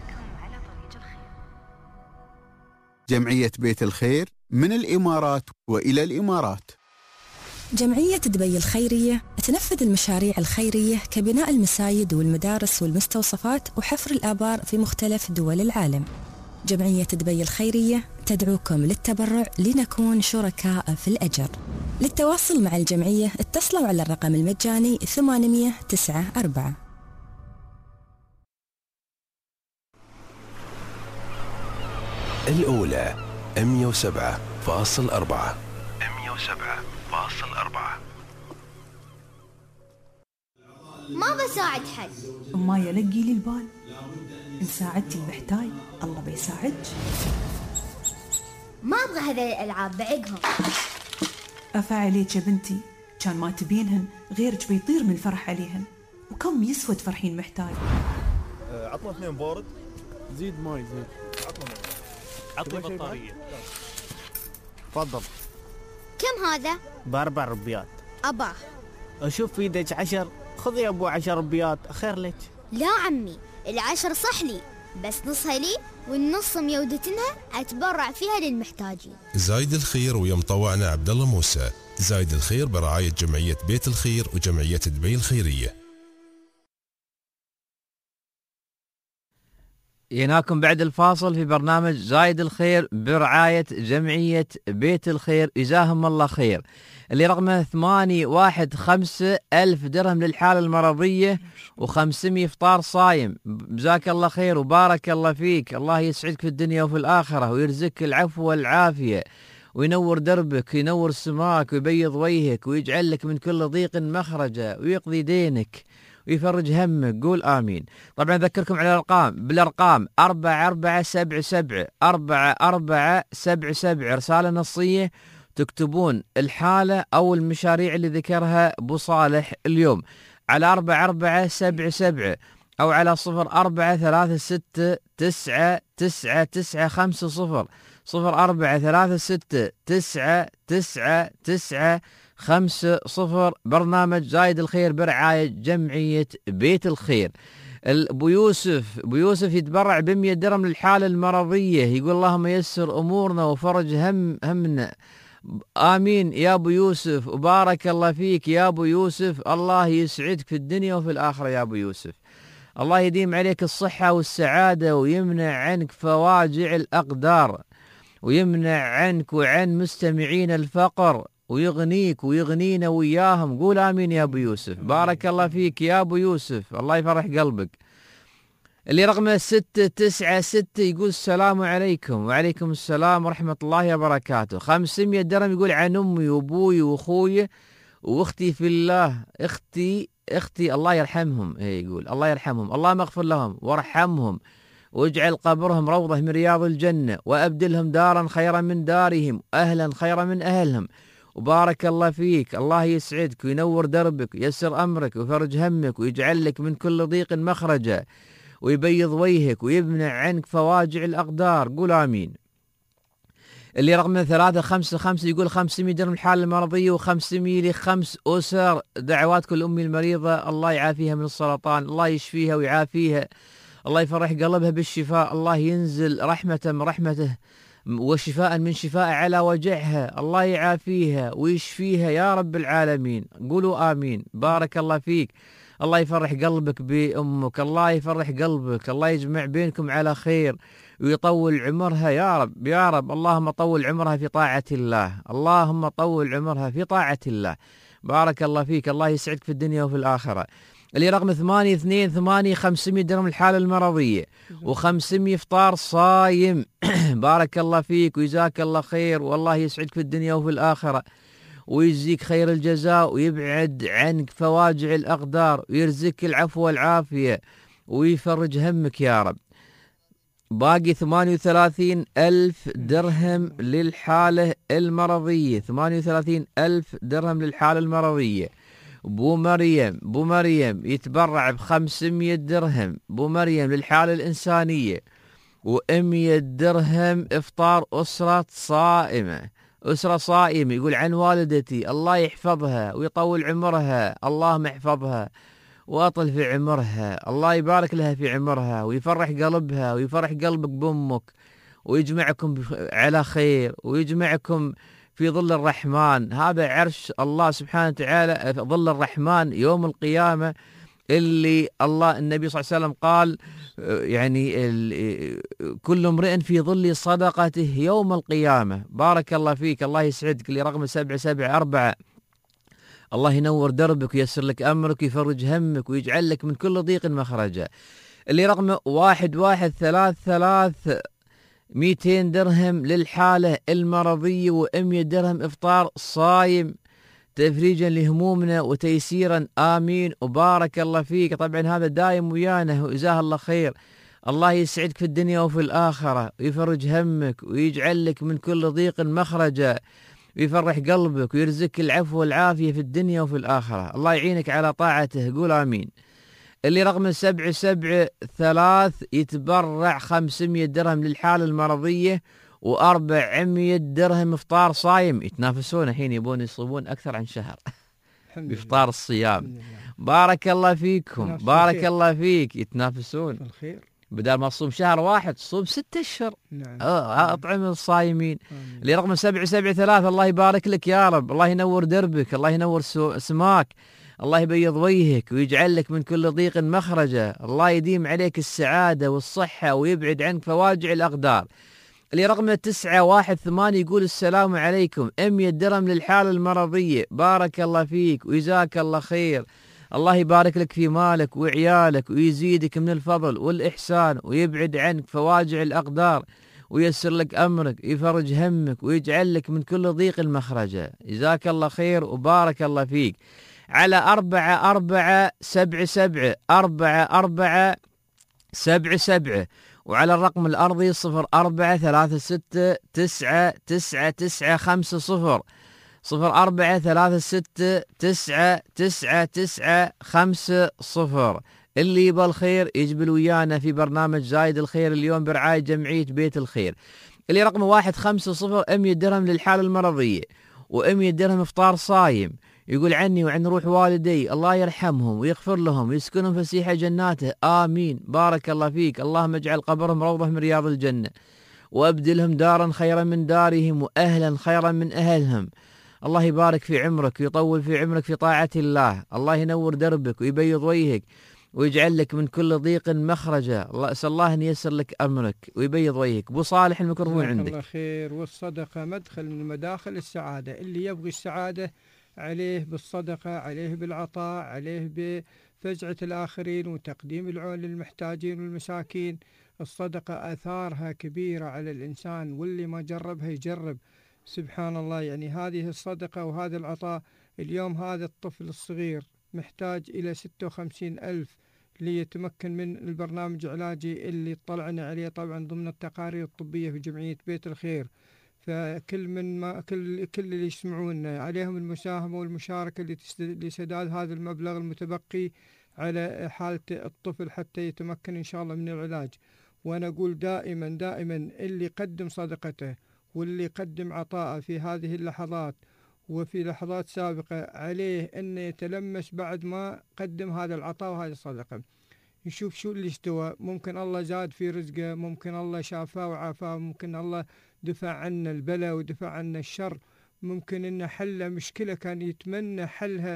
جمعية بيت الخير من الإمارات وإلى الإمارات. جمعية دبي الخيرية تنفذ المشاريع الخيرية كبناء المساجد والمدارس والمستوصفات وحفر الآبار في مختلف دول العالم. جمعية دبي الخيرية تدعوكم للتبرع لنكون شركاء في الأجر. للتواصل مع الجمعية اتصلوا على الرقم المجاني ثمانية تسعة أربعة. الأولى مئة وسبعة فاصل أربعة. مئة وسبعة فاصل أربعة. ما بساعد حد. ما يلقي لي البال. إن ساعدتي المحتاج الله بيساعدك. ما أبغى هذه الألعاب بعقهم. أفا عليك يا بنتي، كان ما تبينهن غيرك بيطير من الفرح عليهن. وكم يسوى تفرحين محتاج. أه عطنا اثنين بارد. زيد ماي زيد. عطنا ماي. عطني بطارية. تفضل. كم هذا؟ بأربع ربيات. أباه. أشوف في يدك عشر، خذي يا أبو عشر ربيات خير لك. لا عمي، العشر صح لي بس نصها لي والنص ميودتنها أتبرع فيها للمحتاجين. زايد الخير ويا مطوعنا عبد الله موسى. زايد الخير برعاية جمعية بيت الخير وجمعية دبي الخيرية. جيناكم بعد الفاصل في برنامج زايد الخير برعاية جمعية بيت الخير، جزاهم الله خير، اللي رقمه ثمانية واحد خمسة ألف درهم للحالة المرضية وخمسمية إفطار صايم. جزاك الله خير وبارك الله فيك. الله يسعدك في الدنيا وفي الآخرة ويرزقك العفو والعافية وينور دربك وينور سماك ويبيض وجهك ويجعل لك من كل ضيق مخرجا ويقضي دينك ويفرج همك. قول آمين. طبعا أذكركم على الأرقام بالأرقام أربعة أربعة سبعة سبعة أربعة أربعة سبعة سبعة، رسالة نصية تكتبون الحالة أو المشاريع اللي ذكرها أبو صالح اليوم على أربعة أربعة سبعة سبعة أو على صفر أربعة ثلاثة ستة تسعة تسعة تسعة خمسة صفر صفر أربعة ثلاثة ستة تسعة تسعة تسعة خمسة صفر. برنامج زايد الخير برعاية جمعية بيت الخير. أبو يوسف أبو يوسف يتبرع بمية درهم للحالة المرضية، يقول اللهم يسر أمورنا وفرج هم همنا. آمين يا أبو يوسف وبارك الله فيك يا أبو يوسف. الله يسعدك في الدنيا وفي الآخرة يا أبو يوسف. الله يديم عليك الصحة والسعادة ويمنع عنك فواجع الأقدار ويمنع عنك وعن مستمعين الفقر ويغنيك ويغنينا وياهم. قول آمين يا أبو يوسف. بارك الله فيك يا أبو يوسف. الله يفرح قلبك. اللي رقمه ستة تسعة ستة يقول السلام عليكم. وعليكم السلام ورحمة الله وبركاته. خمسمية درهم يقول عن أمي وأبوي وأخوي وأختي في الله. أختي أختي الله يرحمهم. إيه يقول الله يرحمهم، الله مغفر لهم وارحمهم واجعل قبرهم روضة من رياض الجنة وأبدلهم دارا خيرا من دارهم أهلا خيرا من أهلهم. وبارك الله فيك. الله يسعدك وينور دربك ويسر أمرك ويفرج همك ويجعل لك من كل ضيق مخرجا ويبيض وجهك ويمنع عنك فواجع الأقدار. قول آمين. اللي رقم ثلاثة خمسة خمسة يقول خمسمية درهم الحالة المرضية وخمسمية لخمس أسر. دعواتكم الأمي المريضة الله يعافيها من السرطان، الله يشفيها ويعافيها، الله يفرح قلبها بالشفاء، الله ينزل رحمة من رحمته وشفاء من شفاء على وجعها، الله يعافيها ويشفيها يا رب العالمين. قولوا آمين. بارك الله فيك. الله يفرح قلبك بأمك، الله يفرح قلبك، الله يجمع بينكم على خير ويطول عمرها يا رب يا رب. اللهم طول عمرها في طاعة الله، اللهم طول عمرها في طاعة الله. بارك الله فيك. الله يسعدك في الدنيا وفي الآخرة. اللي رقم ثمانية اثنين ثمانية خمسمية درهم الحالة المرضية وخمسمية إفطار صايم. بارك الله فيك وجزاك الله خير والله يسعدك في الدنيا وفي الآخرة ويجزيك خير الجزاء ويبعد عنك فواجع الأقدار ويرزقك العفو والعافية ويفرج همك يا رب. باقي ثمانية وثلاثين ألف درهم للحالة المرضية، ثمانية وثلاثين ألف درهم للحالة المرضية بو مريم بو مريم يتبرع بخمسمية درهم بو مريم للحالة الإنسانية، ومية درهم إفطار أسرة صائمة، أسرة صائمة. يقول عن والدتي الله يحفظها ويطول عمرها، اللهم احفظها وأطل في عمرها، الله يبارك لها في عمرها ويفرح قلبها ويفرح قلبك بأمك، ويجمعكم على خير ويجمعكم في ظل الرحمن. هذا عرش الله سبحانه وتعالى، ظل الرحمن يوم القيامة، اللي الله النبي صلى الله عليه وسلم قال يعني كل امرئ في ظل صدقته يوم القيامة. بارك الله فيك، الله يسعدك. اللي رقم سبعة سبعة أربعة الله ينور دربك ويسر لك أمرك ويفرج همك ويجعل لك من كل ضيق مخرجا. اللي رقم واحد واحد ثلاث ثلاث مئتين درهم للحالة المرضية ومئة درهم إفطار صايم تفريجا لهمومنا وتيسيرا، آمين وبارك الله فيك. طبعا هذا دايم ويانا وجزاه الله خير، الله يسعدك في الدنيا وفي الآخرة ويفرج همك ويجعل لك من كل ضيق مخرجا ويفرح قلبك ويرزقك العفو والعافية في الدنيا وفي الآخرة، الله يعينك على طاعته، قول آمين. اللي رقم سبعة سبعة ثلاث يتبرع خمسمية درهم للحالة المرضية وأربعمية درهم إفطار صايم. يتنافسون الحين يبون يصومون أكثر عن شهر بإفطار الصيام. بارك الله فيكم، بارك الله فيك. يتنافسون الخير، بدل ما تصوم شهر واحد تصوم ستة أشهر. نعم. أطعم الصايمين. اللي رقم سبعة سبعة ثلاث الله يبارك لك يا رب، الله ينور دربك، الله ينور سماك، الله يبيض وجهك ويجعل لك من كل ضيق مخرجا، الله يديم عليك السعادة والصحة ويبعد عنك فواجع الأقدار. اللي رقم تسعة واحد ثمانية يقول السلام عليكم، مئة درهم للحالة المرضية، بارك الله فيك وجزاك الله خير، الله يبارك لك في مالك وعيالك ويزيدك من الفضل والإحسان ويبعد عنك فواجع الأقدار ويسر لك أمرك ويفرج همك ويجعل لك من كل ضيق مخرجا، جزاك الله خير وبارك الله فيك. على أربعة أربعة سبعة سبعة أربعة أربعة سبعة سبعة وعلى الرقم الأرضي صفر أربعة ثلاثة ستة تسعة تسعة تسعة خمسة صفر صفر أربعة ثلاثة ستة تسعة تسعة تسعة خمسة صفر. اللي يبى الخير يجبل ويانا في برنامج زايد الخير اليوم برعاية جمعية بيت الخير. اللي رقم واحد خمسة صفر مئة درهم للحالة المرضية ومئة درهم إفطار صايم. يقول عني وعن روح والدي الله يرحمهم ويغفر لهم ويسكنهم فسيح جناته، آمين. بارك الله فيك، اللهم اجعل قبرهم روضة من رياض الجنة وأبدلهم دارا خيرا من دارهم وأهلا خيرا من أهلهم. الله يبارك في عمرك ويطول في عمرك في طاعة الله، الله ينور دربك ويبيض وجهك ويجعل لك من كل ضيق مخرجا. الله أسأل الله أن ييسر لك أمرك ويبيض وجهك. أبو صالح الميكروفون عندك. الله خير. والصدقة مدخل من مداخل السعادة، اللي يبغي السعادة عليه بالصدقة، عليه بالعطاء، عليه بفزعة الآخرين وتقديم العون للمحتاجين والمساكين. الصدقة آثارها كبيرة على الإنسان، واللي ما جربها يجرب. سبحان الله، يعني هذه الصدقة وهذا العطاء. اليوم هذا الطفل الصغير محتاج إلى ستة وخمسين ألف ليتمكن من البرنامج العلاجي اللي اطلعنا عليه طبعا ضمن التقارير الطبية في جمعية بيت الخير. فكل من ما كل كل اللي يسمعون عليهم المساهمة والمشاركة لسداد هذا المبلغ المتبقي على حالة الطفل حتى يتمكن إن شاء الله من العلاج. وأنا أقول دائما دائما اللي يقدم صدقته واللي يقدم عطاءه في هذه اللحظات وفي لحظات سابقة عليه أن يتلمس بعد ما قدم هذا العطاء وهذه الصدقة، يشوف شو اللي استوى. ممكن الله زاد في رزقه، ممكن الله شافاه وعافاه، ممكن الله دفع عنا البلاء ودفع عنا الشر، ممكن إنه حل مشكلة كان يتمنى حلها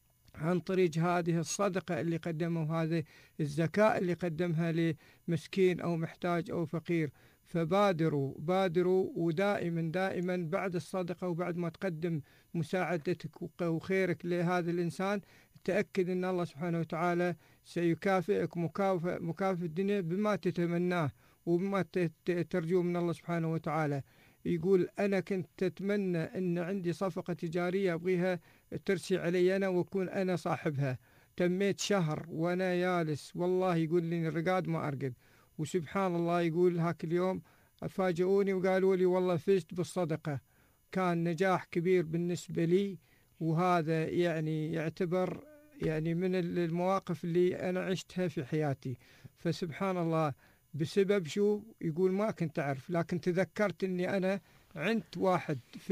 عن طريق هذه الصدقة اللي قدمها وهذه الزكاة اللي قدمها لمسكين أو محتاج أو فقير. فبادروا بادروا ودائما دائما بعد الصدقة وبعد ما تقدم مساعدتك وخيرك لهذا الإنسان تأكد أن الله سبحانه وتعالى سيكافئك مكافأة مكافأة الدنيا بما تتمناه وبما ترجو من الله سبحانه وتعالى. يقول أنا كنت أتمنى أن عندي صفقة تجارية أبغيها ترسي علي أنا وأكون أنا صاحبها، تميت شهر وأنا يالس والله يقول لي الرقاد ما أرقد. وسبحان الله يقول هاك اليوم فاجئوني وقالوا لي والله فزت بالصدقة، كان نجاح كبير بالنسبة لي وهذا يعني يعتبر يعني من المواقف اللي أنا عشتها في حياتي. فسبحان الله بسبب شو يقول ما كنت أعرف، لكن تذكرت أني أنا عندت واحد في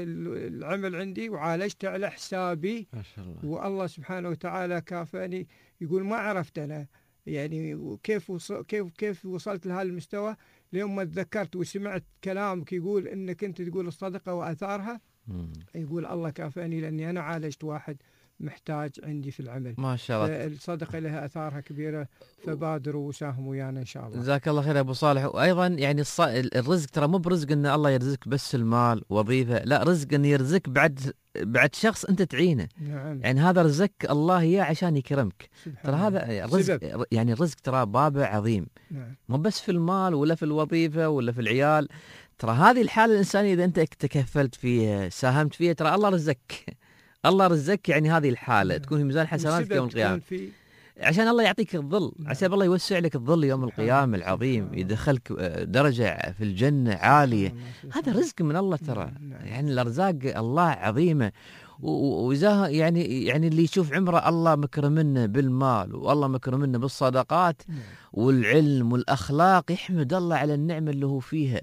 العمل عندي وعالجته على حسابي ما شاء الله. والله سبحانه وتعالى كافأني. يقول ما عرفت أنا يعني كيف وصل كيف كيف وصلت لهذا المستوى ليوم ما تذكرت وسمعت كلامك يقول انك انت تقول الصدقه واثارها. مم. يقول الله كافأني لاني انا عالجت واحد محتاج عندي في العمل. ما شاء الله. الصدقه لها اثارها كبيره، فبادروا وساهموا ويانا ان شاء الله. جزاك الله خير يا ابو صالح. وايضا يعني الص... الرزق ترى مو برزق ان الله يرزقك بس المال وظيفه، لا، رزق ان يرزقك بعد بعد شخص انت تعينه. نعم. يعني هذا رزقك الله اياه عشان يكرمك. ترى هذا الرزق، يعني الرزق ترى بابه عظيم. نعم. مو بس في المال ولا في الوظيفه ولا في العيال. ترى هذه الحاله الانسانيه اذا انت تكفلت فيها ساهمت فيها ترى الله رزقك. الله رزقك يعني هذه الحاله تكون في ميزان حسناتك يوم القيامه، عشان الله يعطيك الظل. نعم. عشان الله يوسع لك الظل يوم القيامه العظيم، يدخلك درجه في الجنه عاليه. هذا رزق من الله ترى. نعم. يعني الارزاق الله عظيمه. وإذا يعني يعني اللي يشوف عمره الله مكرمنا بالمال والله مكرمنا بالصدقات والعلم والأخلاق، يحمد الله على النعمة اللي هو فيها.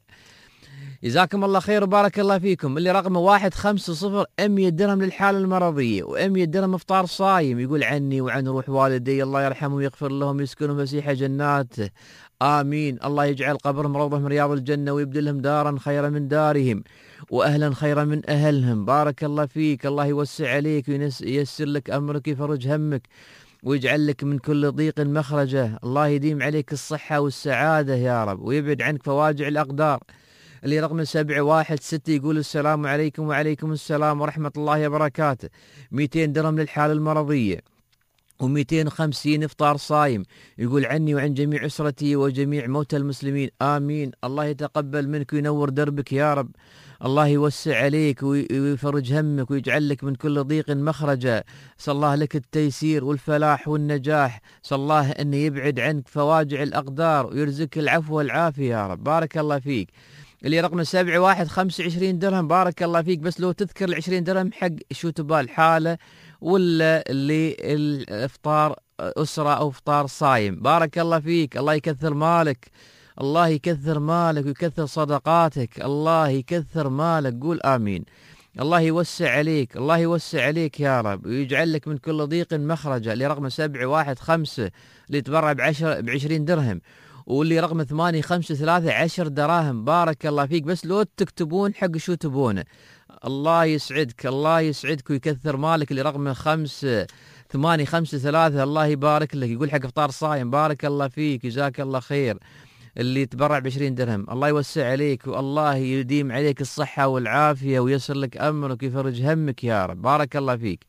جزاكم الله خير وبارك الله فيكم. اللي رقمه واحد خمسة صفر أمية درهم للحالة المرضية وأمية درهم إفطار صايم. يقول عني وعن روح والدي الله يرحمه ويغفر لهم يسكنهم فسيح جناته آمين. الله يجعل قبرهم روضة من رياض الجنة ويبدلهم دارا خيرا من دارهم وأهلا خيرا من أهلهم. بارك الله فيك. الله يوسع عليك وييسر لك أمرك ويفرج همك ويجعل لك من كل ضيق مخرجه. الله يديم عليك الصحة والسعادة يا رب ويبعد عنك فواجع الأقدار. اللي رقم سبعة واحد ستة يقول السلام عليكم وعليكم السلام ورحمة الله وبركاته. مئتين درهم للحالة المرضية ومئتين وخمسين إفطار صايم. يقول عني وعن جميع أسرتي وجميع موتى المسلمين آمين. الله يتقبل منك وينور دربك يا رب. الله يوسع عليك ويفرج همك ويجعل لك من كل ضيق مخرجا. صلى الله لك التيسير والفلاح والنجاح. صلى الله أن يبعد عنك فواجع الأقدار ويرزقك العفو والعافية يا رب. بارك الله فيك. اللي رقم سبعة واحد خمسة وعشرين درهم. بارك الله فيك. بس لو تذكر العشرين درهم حق شو تبال الحالة ولا اللي الافطار أسرة أو افطار صايم. بارك الله فيك. الله يكثر مالك. الله يكثر مالك ويكثر صدقاتك. الله يكثر مالك. قول آمين. الله يوسع عليك. الله يوسع عليك يا رب ويجعل لك من كل ضيق مخرجا. اللي رقم سبعة واحد خمسة اللي يتبرع بعشر بعشرين درهم واللي رقم ثمانية خمسة ثلاثة عشر دراهم. بارك الله فيك. بس لو تكتبون حق شو تبونه. الله يسعدك. الله يسعدك ويكثر مالك. اللي رقم خمسة ثمانية خمسة ثلاثة الله يبارك لك. يقول حق افطار صايم. بارك الله فيك. جزاك الله خير. اللي يتبرع بعشرين درهم الله يوسع عليك والله يديم عليك الصحة والعافية ويسر لك أمرك ويفرج همك يا رب. بارك الله فيك.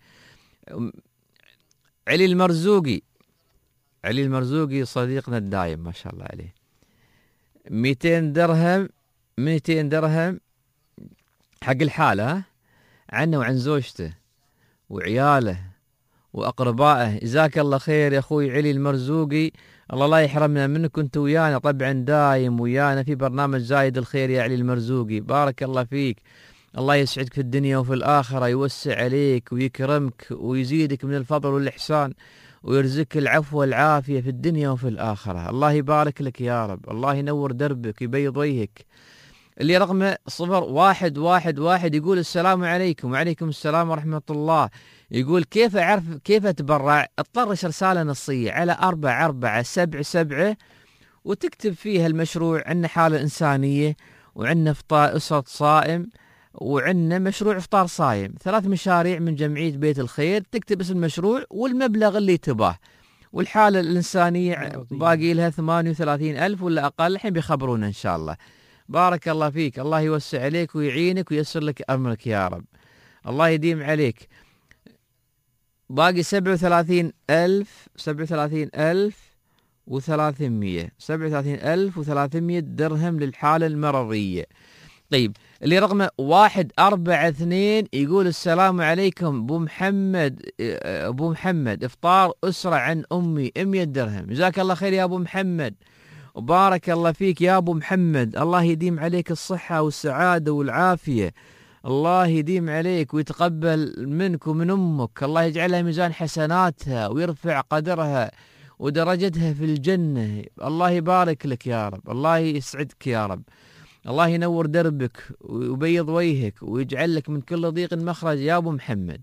علي المرزوقي. علي المرزوقي صديقنا الدايم ما شاء الله عليه. مئتين درهم مئتين درهم حق الحالة عنه وعن زوجته وعياله وأقربائه. جزاك الله خير يا أخوي علي المرزوقي. الله لا يحرمنا منك. كنت ويانا طبعا دايم ويانا في برنامج زايد الخير يا علي المرزوقي. بارك الله فيك. الله يسعدك في الدنيا وفي الآخرة يوسع عليك ويكرمك ويزيدك من الفضل والإحسان ويرزقك العفو والعافية في الدنيا وفي الآخرة. الله يبارك لك يا رب. الله ينور دربك ويبيض وجهك. اللي رقمه صفر واحد واحد واحد يقول السلام عليكم وعليكم السلام ورحمة الله. يقول كيف أعرف كيف أتبرع؟ اضطرش رسالة نصية على أربعة أربعة سبعة سبعة وتكتب فيها المشروع. عندنا حالة إنسانية وعندنا إفطار أسرة صائم وعندنا مشروع إفطار صايم. ثلاث مشاريع من جمعية بيت الخير. تكتب اسم المشروع والمبلغ اللي تباه والحالة الإنسانية باقي لها ثمانية وثلاثين ألف ولا أقل. الحين بيخبرونا إن شاء الله. بارك الله فيك. الله يوسع عليك ويعينك ويسر لك أمرك يا رب. الله يديم عليك. باقي سبعة وثلاثين ألف سبعة وثلاثين ألف وثلاثمية سبعة وثلاثين ألف وثلاثمية درهم للحالة المرضية. طيب اللي رقمه واحد أربعة اثنين يقول السلام عليكم أبو محمد أبو محمد إفطار أسرة عن أمي مئة درهم. جزاك الله خير يا أبو محمد وبارك الله فيك يا أبو محمد. الله يديم عليك الصحة والسعادة والعافية. الله يديم عليك ويتقبل منك ومن أمك، الله يجعلها ميزان حسناتها ويرفع قدرها ودرجتها في الجنة. الله يبارك لك يا رب، الله يسعدك يا رب، الله ينور دربك ويبيض وجهك ويجعل لك من كل ضيق مخرج يا أبو محمد.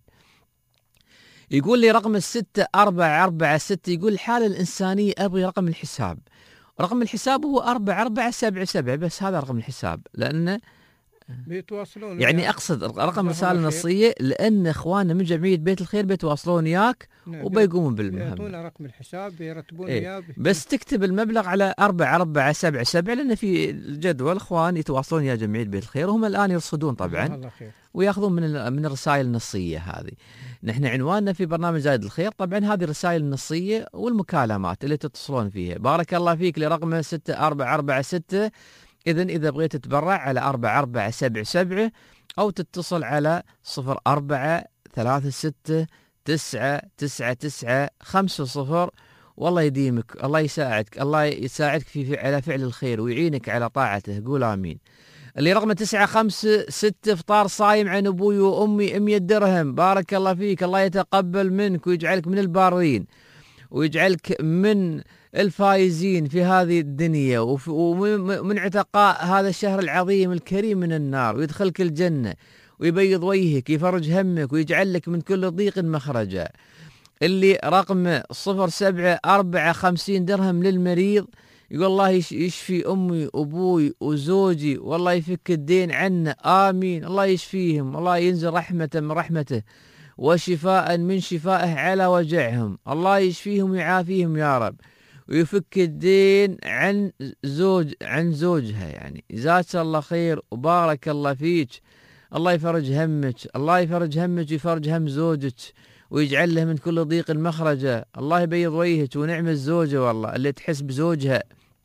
يقول لي رقم الستة أربعة أربعة ستة، يقول الحالة الإنسانية أبغي رقم الحساب. رقم الحساب هو أربعة أربعة سبعة سبعة، بس هذا رقم الحساب لأنه بيتواصلون يعني أقصد رقم رسالة نصية، لأن إخواننا من جمعية بيت الخير بيتواصلون وياك نعم. وبيقومون بالمهمة. يعطونا رقم الحساب بيرتبون إيه. إياه. بس تكتب المبلغ على أربعة أربعة سبعة سبعة، لأن في الجدول إخوان يتواصلون يا جمعية بيت الخير وهم الآن يرصدون طبعا ويأخذون من من الرسائل النصية هذه. نحن عنواننا في برنامج زايد الخير طبعا هذه الرسائل النصية والمكالمات اللي تتصلون فيها. بارك الله فيك لرقم ستة أربعة أربعة ستة. إذن إذا بغيت تتبرع على أربعة أربعة سبعة سبعة أو تتصل على صفر أربعة ثلاثة ستة تسعة تسعة تسعة خمسة صفر. والله يديمك، الله يساعدك، الله يساعدك في على فعل الخير ويعينك على طاعته. قول آمين. اللي رقم تسعة خمسة ستة إفطار صايم عن أبوي وأمي مية درهم. بارك الله فيك، الله يتقبل منك ويجعلك من البارين ويجعلك من الفائزين في هذه الدنيا ومن عتقاء هذا الشهر العظيم الكريم من النار، ويدخلك الجنة ويبيض وجهك يفرج همك ويجعل لك من كل ضيق مخرجا. اللي رقم صفر سبعة أربعة خمسين درهم للمريض، يقول الله يشفي أمي وأبوي وزوجي والله يفك الدين عنا آمين. الله يشفيهم، الله ينزل رحمة من رحمته وشفاء من شفائه على وجعهم. الله يشفيهم ويعافيهم يا رب ويفك الدين عن زوج عن زوجها. يعني جزاك الله خير وبارك الله فيك. الله يفرج همك، الله يفرج همك ويفرج هم زوجك ويجعل له من كل ضيق مخرجا. الله يبيض وجهك ونعم الزوجة والله اللي تحس بزوجها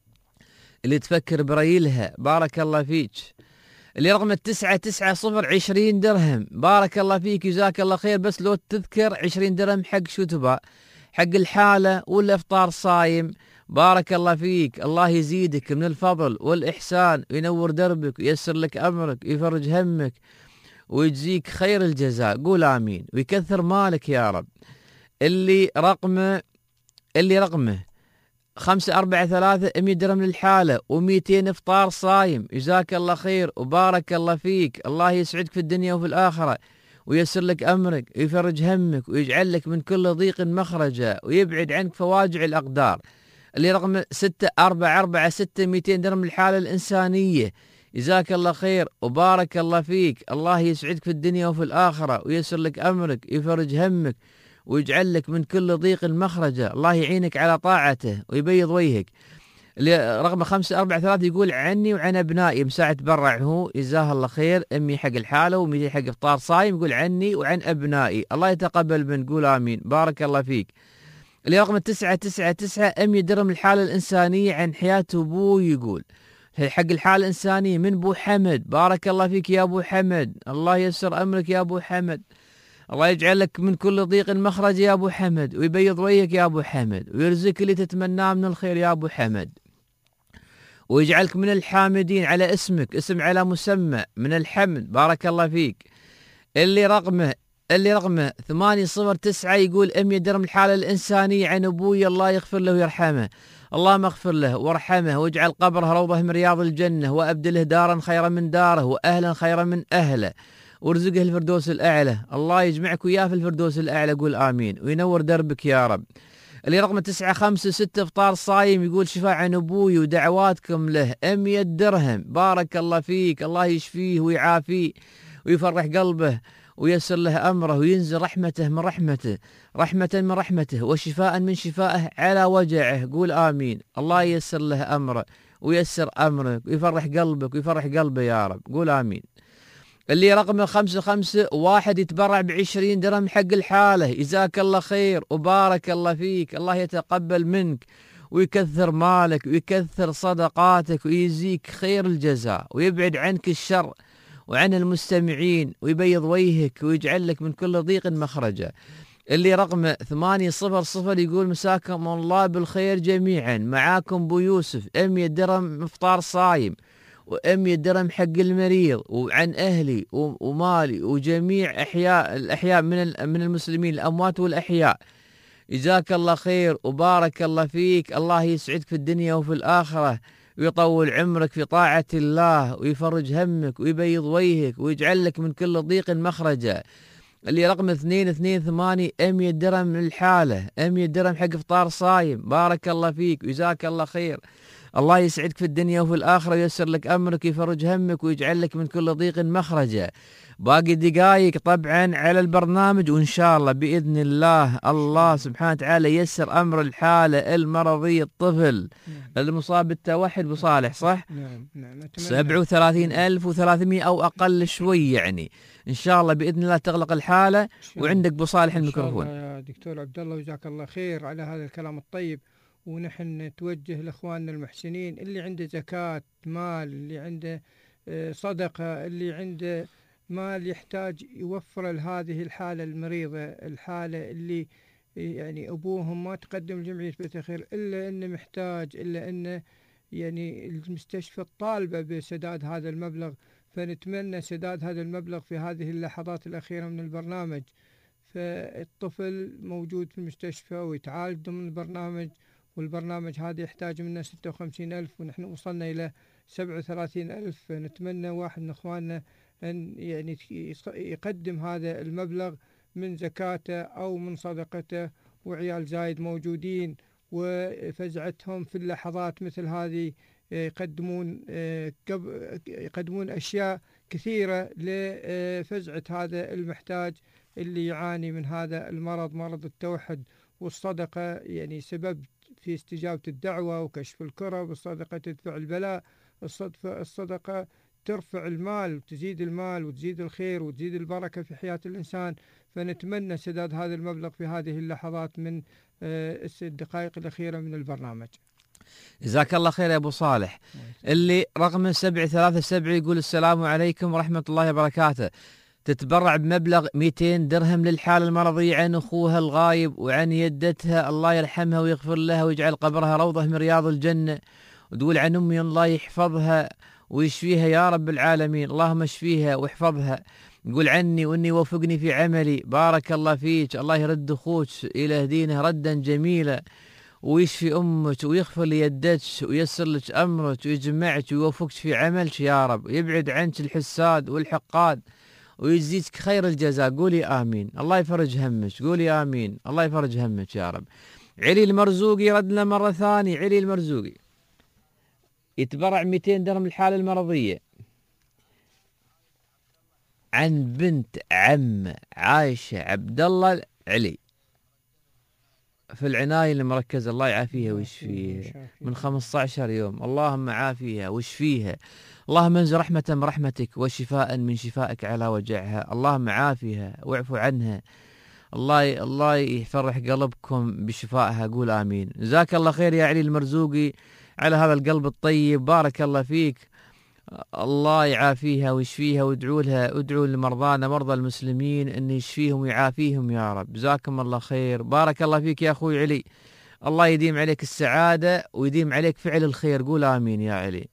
اللي تفكر بريلها. بارك الله فيك. اللي رقم التسعة تسعة صفر عشرين درهم. بارك الله فيك جزاك الله خير. بس لو تذكر عشرين درهم حق شو تبى، حق الحالة ولا إفطار صايم. بارك الله فيك، الله يزيدك من الفضل والإحسان وينور دربك وييسر لك أمرك ويفرج همك ويجزيك خير الجزاء. قول آمين ويكثر مالك يا رب. اللي رقمه اللي رقمه خمسة أربعة ثلاثة مية درهم للحالة ومئتين إفطار صايم. جزاك الله خير وبارك الله فيك، الله يسعدك في الدنيا وفي الآخرة ويسر لك أمرك ويفرج همك ويجعل لك من كل ضيق مخرجا ويبعد عنك فواجع الأقدار. اللي رقم ستة أربعة أربعة ستة مئتين درهم للحالة الإنسانية. جزاك الله خير وبارك الله فيك، الله يسعدك في الدنيا وفي الآخرة ويسر لك أمرك ويفرج همك ويجعل لك من كل ضيق مخرجا. الله يعينك على طاعته ويبيض وجهك. اللي رقم خمسة أربعة ثلاثة يقول عني وعن أبنائي مساعد تبرع هو جزاه الله خير أمي حق الحالة ومئتين حق إفطار صايم. يقول عني وعن أبنائي، الله يتقبل من. قول آمين بارك الله فيك. اللي رقم تسعة تسعة تسعة مية درهم الحالة الإنسانية عن حياة أبوي. يقول حق الحالة الإنسانية من أبو حمد. بارك الله فيك يا أبو حمد، الله يسر أمرك يا أبو حمد، الله يجعل لك من كل ضيق مخرج يا أبو حمد ويبيض وجهك يا أبو حمد ويرزقك اللي تتمناه من الخير يا أبو حمد ويجعلك من الحامدين على اسمك، اسم على مسمى من الحمد. بارك الله فيك. اللي رقمه اللي رقمه ثمانية صفر تسعة يقول مية درهم الحالة الإنسانية عن أبوي، الله يغفر له ويرحمه. اللهم اغفر له وارحمه واجعل قبره روضة من رياض الجنة وأبدله دارا خيرا من داره وأهلا خيرا من أهله وارزقه الفردوس الأعلى. الله يجمعك وياه في الفردوس الأعلى. قول آمين وينور دربك يا رب. اللي رقم تسعة خمسة ستة إفطار صايم يقول شفاء عن أبوي ودعواتكم له مئة درهم. بارك الله فيك، الله يشفيه ويعافيه ويفرح قلبه ويسر له أمره وينزل رحمته من رحمته رحمة من رحمته وشفاء من شفائه على وجعه. قول آمين. الله ييسر له أمره ويسر أمرك ويفرح قلبك ويفرح قلبه يا رب. قول آمين. اللي رقمه خمسة خمسة واحد يتبرع بعشرين درهم حق الحالة. جزاك الله خير وبارك الله فيك، الله يتقبل منك ويكثر مالك ويكثر صدقاتك ويجزيك خير الجزاء ويبعد عنك الشر وعن المستمعين ويبيض وجهك ويجعل لك من كل ضيق مخرجا. اللي رقمه ثمانية صفر صفر يقول مساكم الله بالخير جميعا، معاكم بو يوسف مئة درهم إفطار صايم ومية درهم حق المريض، وعن أهلي ومالي وجميع أحياء الأحياء من من المسلمين الأموات والأحياء. جزاك الله خير وبارك الله فيك، الله يسعدك في الدنيا وفي الآخرة، ويطول عمرك في طاعة الله، ويفرج همك ويبيض وجهك ويجعل لك من كل ضيق مخرجا. اللي رقم اثنين اثنين ثمانية مية درهم للحالة، مية درهم حق إفطار صايم. بارك الله فيك وجزاك الله خير، الله يسعدك في الدنيا وفي الآخرة، ويسر لك أمرك ويفرج همك ويجعل لك من كل ضيق مخرجا. باقي دقائق طبعا على البرنامج، وإن شاء الله بإذن الله الله سبحانه وتعالى يسر أمر الحالة المرضية الطفل المصاب بالتوحد أبو صالح، صح؟ نعم نعم. سبعة وثلاثين ألف وثلاثمية أو أقل شوي يعني. إن شاء الله بإذن الله تغلق الحالة، وعندك أبو صالح الميكروفون. يا دكتور عبد الله وجزاك الله خير على هذا الكلام الطيب. ونحن نتوجه لإخواننا المحسنين اللي عنده زكاة مال، اللي عنده صدقة، اللي عنده مال يحتاج يوفر لهذه الحالة المريضة، الحالة اللي يعني أبوهم ما تقدم لجمعية بيت الخير إلا أنه محتاج، إلا أنه يعني المستشفى الطالبة بسداد هذا المبلغ. فنتمنى سداد هذا المبلغ في هذه اللحظات الأخيرة من البرنامج. فالطفل موجود في المستشفى ويتعالج ضمن البرنامج، والبرنامج هذا يحتاج منا ستة وخمسين ألف، ونحن وصلنا إلى سبعة وثلاثين ألف. نتمنى واحد من إخواننا أن يعني يقدم هذا المبلغ من زكاته أو من صدقته. وعيال زايد موجودين وفزعتهم في اللحظات مثل هذه يقدمون يقدمون أشياء كثيرة لفزعة هذا المحتاج اللي يعاني من هذا المرض، مرض التوحد. والصدقة يعني سبب في استجابة الدعوة وكشف الكرب، والصدقة تدفع البلاء، الصدقة ترفع المال وتزيد المال وتزيد الخير وتزيد البركة في حياة الإنسان. فنتمنى سداد هذا المبلغ في هذه اللحظات من الدقائق الأخيرة من البرنامج. جزاك الله خير يا أبو صالح. اللي رقم سبعة ثلاثة سبعة يقول السلام عليكم ورحمة الله وبركاته، تتبرع بمبلغ مئتين درهم للحالة المرضية عن أخوها الغايب وعن يدتها، الله يرحمها ويغفر لها ويجعل قبرها روضة من رياض الجنة. وتقول عن أمي الله يحفظها ويشفيها يا رب العالمين، اللهم اشفيها واحفظها. يقول عني واني وفقني في عملي، بارك الله فيك، الله يرد اخوك الى دينه ردا جميلا، ويشفي امك ويغفر ليدك ويسر لك امرك ويجمعك ويوفقك في عملك يا رب، يبعد عنك الحساد والحقاد ويجزيك خير الجزاء. قولي امين. الله يفرج همك، قولي امين. الله يفرج همك يا رب. علي المرزوقي ردنا مره ثانيه. علي المرزوقي يتبرع مئتين درهم الحالة المرضية عن بنت عم عايشة عبد الله علي في العناية المركزة، الله يعافيها ويشفيها من خمسة عشر يوم، اللهم عافيها واشفيها، اللهم انزل رحمة من رحمتك وشفاء من شفائك على وجعها، اللهم عافيها واعفو عنها، الله الله يفرح قلبكم بشفائها. قول آمين. جزاك الله خير يا علي المرزوقي على هذا القلب الطيب، بارك الله فيك، الله يعافيها ويشفيها، وادعوا لها، ادعوا لمرضانا مرضى المسلمين ان يشفيهم ويعافيهم يا رب. جزاكم الله خير، بارك الله فيك يا اخوي علي، الله يديم عليك السعادة ويديم عليك فعل الخير. قول آمين يا علي.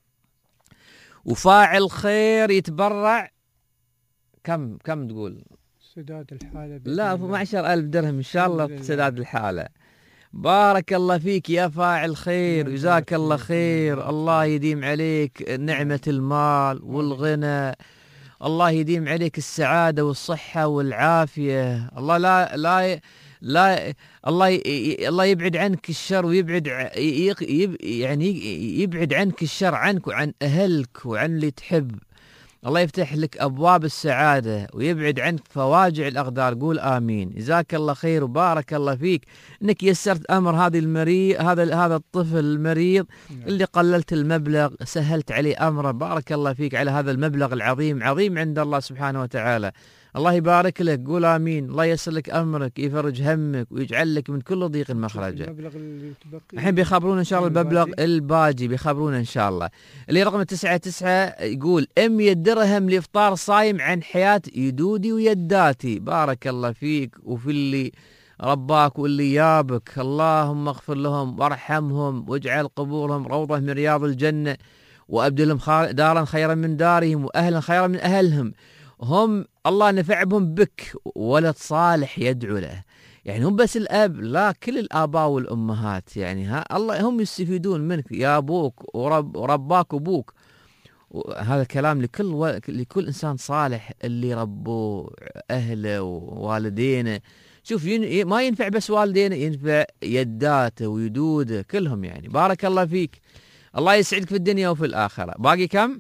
وفاعل خير يتبرع كم كم تقول؟ سداد الحالة لا اثني عشر ألف درهم إن شاء الله سداد الحالة. بارك الله فيك يا فاعل خير، جزاك الله خير، الله يديم عليك نعمة المال والغنى، الله يديم عليك السعادة والصحة والعافية، الله لا لا لا الله الله يبعد عنك الشر ويبعد يعني يبعد عنك الشر عنك وعن أهلك وعن اللي تحب، الله يفتح لك أبواب السعادة ويبعد عنك فواجع الأقدار. قول آمين. جزاك الله خير وبارك الله فيك إنك يسرت أمر هذه المريض، هذا هذا الطفل المريض اللي قللت المبلغ سهلت عليه أمره، بارك الله فيك على هذا المبلغ العظيم، عظيم عند الله سبحانه وتعالى، الله يبارك لك. قول آمين. الله ييسر لك أمرك، يفرج همك ويجعل لك من كل ضيق مخرجا. الحين بيخبرونا إن شاء الله المبلغ الباجي، بيخبرونا إن شاء الله. اللي رقم تسعة تسعة يقول مية درهم لإفطار صايم عن حياة يدودي ويداتي، بارك الله فيك وفي اللي رباك واللي يابك، اللهم اغفر لهم وارحمهم واجعل قبورهم روضة من رياض الجنة، وأبدلهم دارا خيرا من دارهم وأهلا خيرا من أهلهم. هم الله نفع بهم بك، ولد صالح يدعو له. يعني هم بس الأب، لا، كل الآباء والأمهات يعني ها الله هم يستفيدون منك يا أبوك ورب ورباك أبوك. وهذا الكلام لكل و... لكل إنسان صالح اللي ربوه أهله ووالدينه. شوف ين... ما ينفع بس والدينه، ينفع يداته ويدوده كلهم يعني. بارك الله فيك، الله يسعدك في الدنيا وفي الآخرة. باقي كم؟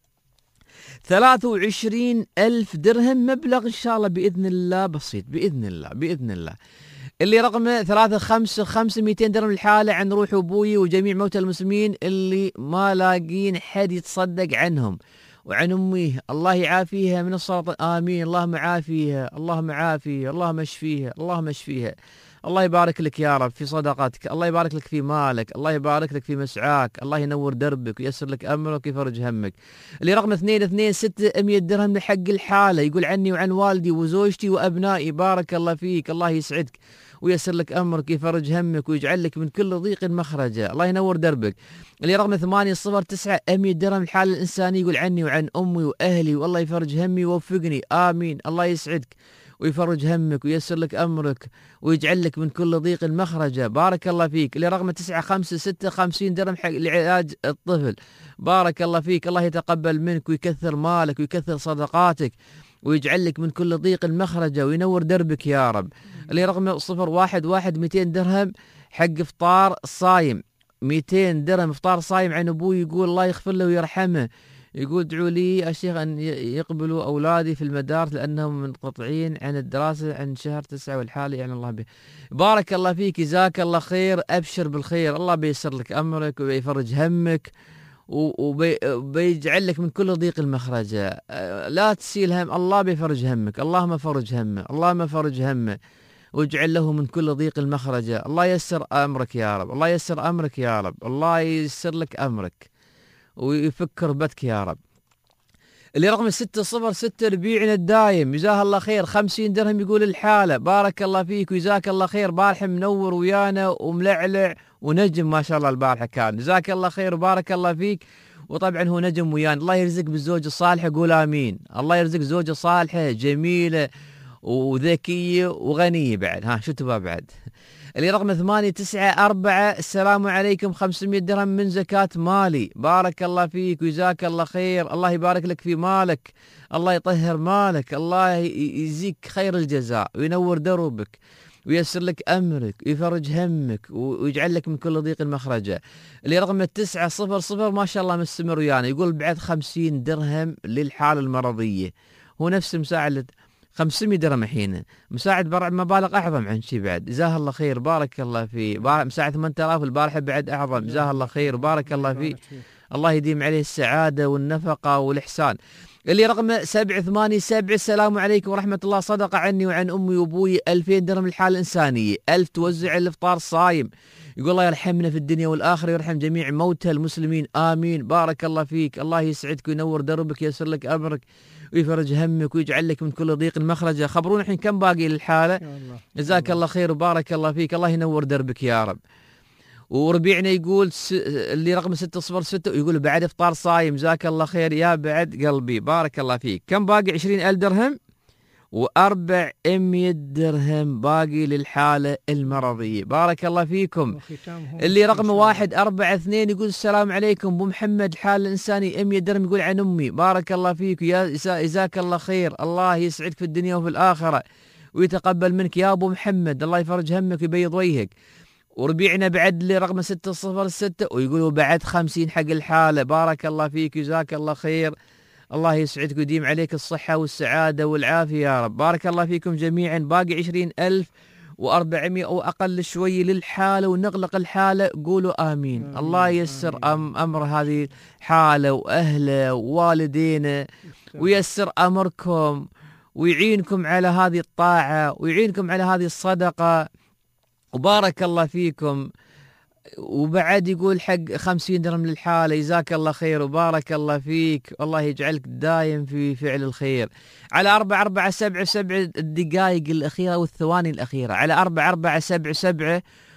ثلاثة وعشرين ألف درهم، مبلغ إن شاء الله بإذن الله بسيط، بإذن الله بإذن الله. اللي رقمه ثلاثة خمسة خمسة مئتين درهم الحالة عن روح أبوي وجميع موتى المسلمين اللي ما لاقين حد يتصدق عنهم وعن أمي، الله يعافيها من السرطان. آمين. اللهم عافيها، اللهم عافيها، اللهم اشفيها، اللهم اشفيها. الله يبارك لك يا رب في صدقاتك، الله يبارك لك في مالك، الله يبارك لك في مسعاك، الله ينور دربك ويسر لك أمرك ويفرج همك. اللي رقم اثنين اثنين ستة مئة درهم لحق الحالة، يقول عني وعن والدي وزوجتي وأبنائي. بارك الله فيك، الله يسعدك ويسر لك أمرك ويفرج همك ويجعل لك من كل ضيق مخرجا، الله ينور دربك. اللي رقم ثمانية صفر تسعة مئة درهم الحالة الإنسانية، يقول عني وعن أمي وأهلي والله يفرج همي ووفقني. آمين. الله يسعدك ويفرج همك ويسر لك أمرك ويجعل لك من كل ضيق مخرجا. بارك الله فيك. اللي رقم تسعة خمسة ستة خمسين درهم حق لعلاج الطفل. بارك الله فيك، الله يتقبل منك ويكثر مالك ويكثر صدقاتك ويجعل لك من كل ضيق مخرجا وينور دربك يا رب. اللي رقم صفر واحد واحد مئتين درهم حق إفطار صايم، مئتين درهم إفطار صايم عن أبوي، يقول الله يغفر له ويرحمه. يقول ادعوا لي يا شيخ أن يقبلوا أولادي في المدارس لأنهم منقطعين عن الدراسة عن شهر تسعة والحالة يعني الله به. بارك الله فيك، جزاك الله خير، أبشر بالخير، الله بيسر لك أمرك وبيفرج همك وبيجعل لك من كل ضيق المخرجة. لا تسيل هم، الله بيفرج همك. اللهم فرج همه، اللهم فرج همه واجعل له من كل ضيق المخرجة. الله يسر أمرك يا رب، الله يسر أمرك يا رب، الله يسر لك أمرك ويفك كربتك يا رب. اللي رقم ستة صفر ستة ربيعنا الدايم، جزاه الله خير، خمسين درهم يقول الحالة. بارك الله فيك وجزاك الله خير، بارحة منور ويانا وملعلع ونجم ما شاء الله البارحة كان. جزاك الله خير وبارك الله فيك. وطبعا هو نجم ويانا، الله يرزق بالزوجة الصالحة، قول آمين. الله يرزق زوجة صالحة جميلة وذكية وغنية بعد. ها شو تبغى بعد؟ اللي رقم ثمانية تسعة أربعة، السلام عليكم، خمسمئة درهم من زكاة مالي. بارك الله فيك وجزاك الله خير، الله يبارك لك في مالك، الله يطهر مالك، الله يجزيك خير الجزاء وينور دربك ويسر لك أمرك ويفرج همك ويجعل لك من كل ضيق مخرجا. اللي رقم تسعة صفر صفر ما شاء الله مستمر ويانا، يقول بعد خمسين درهم للحالة المرضية. هو نفس مساعدة خمسمئة درهم الحين، مساعد برع مبالغ أعظم عن شي بعد. جزاه الله خير، بارك الله فيه. مساعد ثمانية آلاف البارحة بعد أعظم. جزاه الله خير وبارك الله فيه، الله يديم عليه السعادة والنفقة والإحسان. اللي رقم سبعة ثمانية سبعة، السلام عليكم ورحمة الله، صدقة عني وعن أمي وأبوي ألفين درهم الحالة الإنسانية، ألف توزع الإفطار صايم. يقول الله يرحمنا في الدنيا والآخرة ويرحم جميع موتى المسلمين. آمين. بارك الله فيك، الله يسعدك وينور دربك ويسر لك أمرك ويفرج همك ويجعل لك من كل ضيق مخرجا. خبرونا الحين كم باقي للحالة. جزاك الله خير وبارك الله فيك، الله ينور دربك يا رب. وربيعنا يقول س... اللي رقم ستة صفر ستة يقول بعد إفطار صايم، جزاك الله خير يا بعد قلبي، بارك الله فيك. كم باقي؟ عشرين ألف درهم وأربعمئة درهم باقي للحالة المرضية. بارك الله فيكم. اللي رقم واحد أربعة اثنين يقول السلام عليكم أبو محمد، الحالة الإنسانية مئة درهم، يقول عن أمي. بارك الله فيك يا جزاك الله خير، الله يسعدك في الدنيا وفي الآخرة ويتقبل منك يا أبو محمد، الله يفرج همك ويبيض وجهك. وربيعنا بعد اللي رقم ستة صفر ستة ويقولوا بعد خمسين حق الحالة. بارك الله فيك جزاك الله خير، الله يسعدك ويديم عليك الصحة والسعادة والعافية يا رب. بارك الله فيكم جميعا. باقي عشرين ألف وأربعمئة أو أقل شوي للحالة ونغلق الحالة. قولوا آمين. آمين. الله يسر أم أمر هذه الحالة وأهله ووالدينا ويسر أمركم ويعينكم على هذه الطاعة ويعينكم على هذه الصدقة. وبارك الله فيكم. وبعد يقول حق خمسين درهم للحالة، جزاك الله خير وبارك الله فيك، الله يجعلك دايم في فعل الخير. على أربعة أربعة سبعة سبعة الدقائق الأخيرة والثواني الأخيرة، على أربعة أربعة سبعة سبعة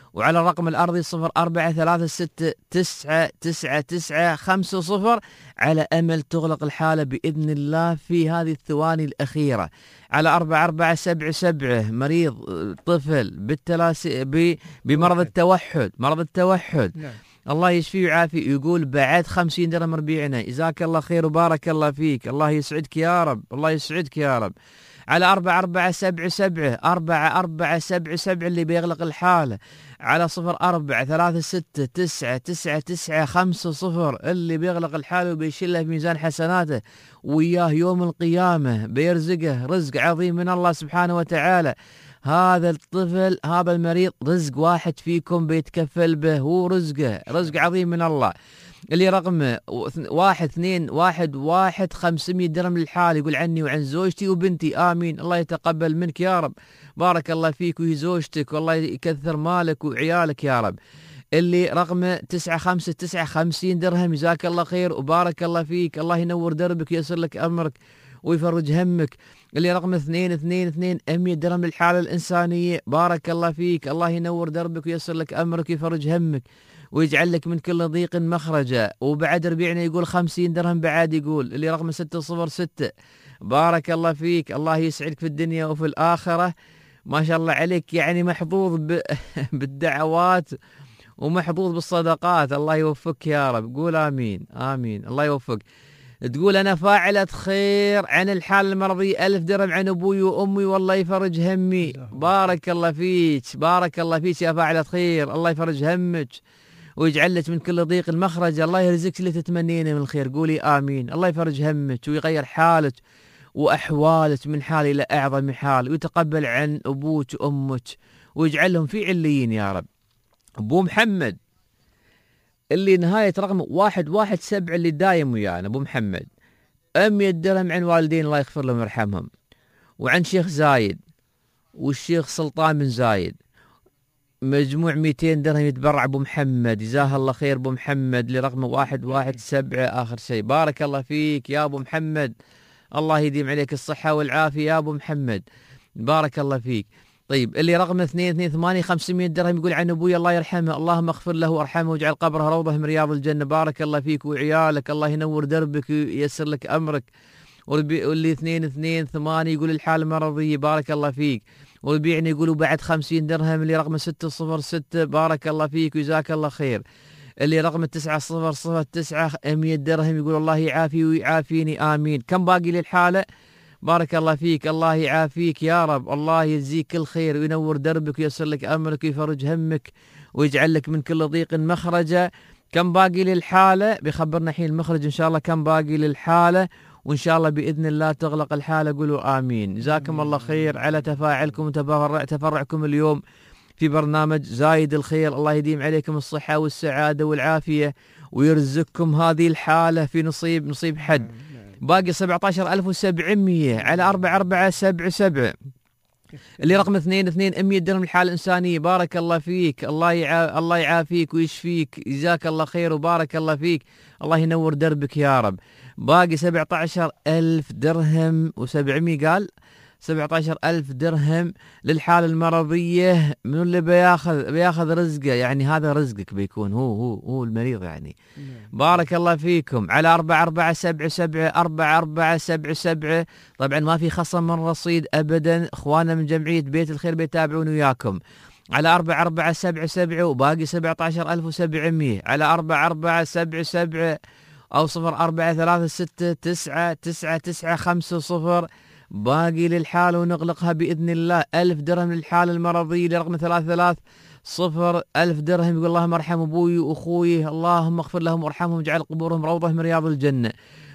وعلى الرقم الأرضي صفر أربعة ثلاثة ستة تسعة تسعة تسعة خمسة صفر، على أمل تغلق الحالة بإذن الله في هذه الثواني الأخيرة. على أربعة أربعة سبعة سبعة مريض طفل بالتلاسي ب... بمرض التوحد، مرض التوحد نعم. الله يشفيه ويعافيه، يقول بعد خمسين درهم ربيعنا. جزاك الله خير وبارك الله فيك، الله يسعدك يا رب، الله يسعدك يا رب. على أربعة أربعة سبعة سبعة أربعة أربعة سبعة سبعة اللي بيغلق الحالة. على صفر أربعة ثلاثة ستة تسعة تسعة تسعة خمسة صفر اللي بيغلق الحالة وبيشيله في ميزان حسناته، وياه يوم القيامة بيرزقه رزق عظيم من الله سبحانه وتعالى. هذا الطفل هذا المريض رزق واحد فيكم بيتكفل به، هو رزقه رزق عظيم من الله. اللي رقمه واحد اثنين واحد واحد خمسمية درهم للحال، يقول عني وعن زوجتي وبنتي آمين، الله يتقبل منك يا رب، بارك الله فيك وهي زوجتك، والله يكثر مالك وعيالك يا رب. اللي رقمه تسعة خمسة تسعة خمسين درهم، جزاك الله خير وبارك الله فيك، الله ينور دربك ويسر لك أمرك ويفرج همك. اللي رقم اثنين اثنين اثنين مية درهم للحالة الإنسانية، بارك الله فيك، الله ينور دربك ويسر لك أمرك ويفرج همك ويجعل لك من كل ضيق مخرجا. وبعد ربيعنا يقول خمسين درهم بعد، يقول اللي رقم ستة صفر ستة، بارك الله فيك، الله يسعدك في الدنيا وفي الآخرة، ما شاء الله عليك، يعني محظوظ ب... بالدعوات ومحظوظ بالصدقات، الله يوفقك يا رب، قول آمين آمين، الله يوفقك. تقول أنا فاعلة خير عن الحالة المرضية، ألف درهم عن أبوي وأمي والله يفرج همي، بارك الله فيك، بارك الله فيك يا فاعلة خير، الله يفرج همك ويجعل لك من كل ضيق المخرج، الله يرزقك اللي تتمنينه من الخير، قولي آمين، الله يفرج همك ويغير حالك وأحوالك من حال إلى أعظم حال، ويتقبل عن أبوك وأمك ويجعلهم في عليين يا رب. أبو محمد اللي نهاية رقم واحد واحد سبعة اللي دايم ويانا، أبو محمد مية درهم عن والدين الله يغفر لهم ويرحمهم، وعن شيخ زايد والشيخ سلطان بن زايد، مجموع مئتين درهم يتبرع أبو محمد، جزاه الله خير أبو محمد، لرقم واحد واحد سبعة آخر شيء، بارك الله فيك يا أبو محمد، الله يديم عليك الصحة والعافية يا أبو محمد، بارك الله فيك. طيب اللي رقم اثنين اثنين ثمانية خمسمية درهم، يقول عن أبوي الله يرحمه، اللهم اغفر له وارحمه واجعل قبره روضة من رياض الجنة، بارك الله فيك وعيالك، الله ينور دربك وييسر لك أمرك. واللي اثنين اثنين ثمانية يقول الحالة المرضية، بارك الله فيك. والبيعني يقولوا بعد خمسين درهم، اللي رقم ستة صفر ستة، بارك الله فيك وجزاك الله خير. اللي رقم تسعة صفر صفر تسعة مية درهم، يقول الله يعافي ويعافيني آمين. كم باقي للحالة؟ بارك الله فيك، الله يعافيك يا رب، الله يجزيك كل خير وينور دربك ويسر لك أمرك ويفرج همك ويجعل لك من كل ضيق مخرجا. كم باقي للحالة؟ بيخبرنا حين المخرج إن شاء الله كم باقي للحالة، وإن شاء الله بإذن الله تغلق الحالة، قولوا آمين. جزاكم الله خير على تفاعلكم وتفرعكم اليوم في برنامج زايد الخير، الله يديم عليكم الصحة والسعادة والعافية ويرزقكم هذه الحالة في نصيب نصيب حد. باقي سبعة عشر ألف وسبعمية على أربعة أربعة سبعة سبعة، اللي رقم اثنين اثنين مية درهم الحالة الإنسانية، بارك الله فيك، الله يع... الله يعافيك ويشفيك، جزاك الله خير وبارك الله فيك، الله ينور دربك يا رب. باقي سبعة عشر ألف درهم وسبعمية، قال سبعة عشر ألف درهم للحالة المرضية، من اللي بياخذ بياخذ رزقه، يعني هذا رزقك بيكون هو هو هو المريض يعني. بارك الله فيكم. على أربعة أربعة سبعة سبعة أربعة أربعة سبعة سبعة، طبعا ما في خصم من رصيد أبدا، إخواننا من جمعية بيت الخير بيتابعون وياكم. على أربعة أربعة سبعة سبعة وباقي سبعة عشر ألف وسبعمية، على أربعة أربعة سبعة سبعة أو صفر أربعة ثلاثة ستة تسعة تسعة تسعة خمسة صفر، باقي للحالة ونغلقها بإذن الله. ألف درهم للحالة المرضية لرقم ثلاثة ثلاثة صفر، ألف درهم، يقول اللهم ارحم أبوي وأخوي، اللهم اغفر لهم وارحمهم واجعل قبورهم روضة من رياض الجنة،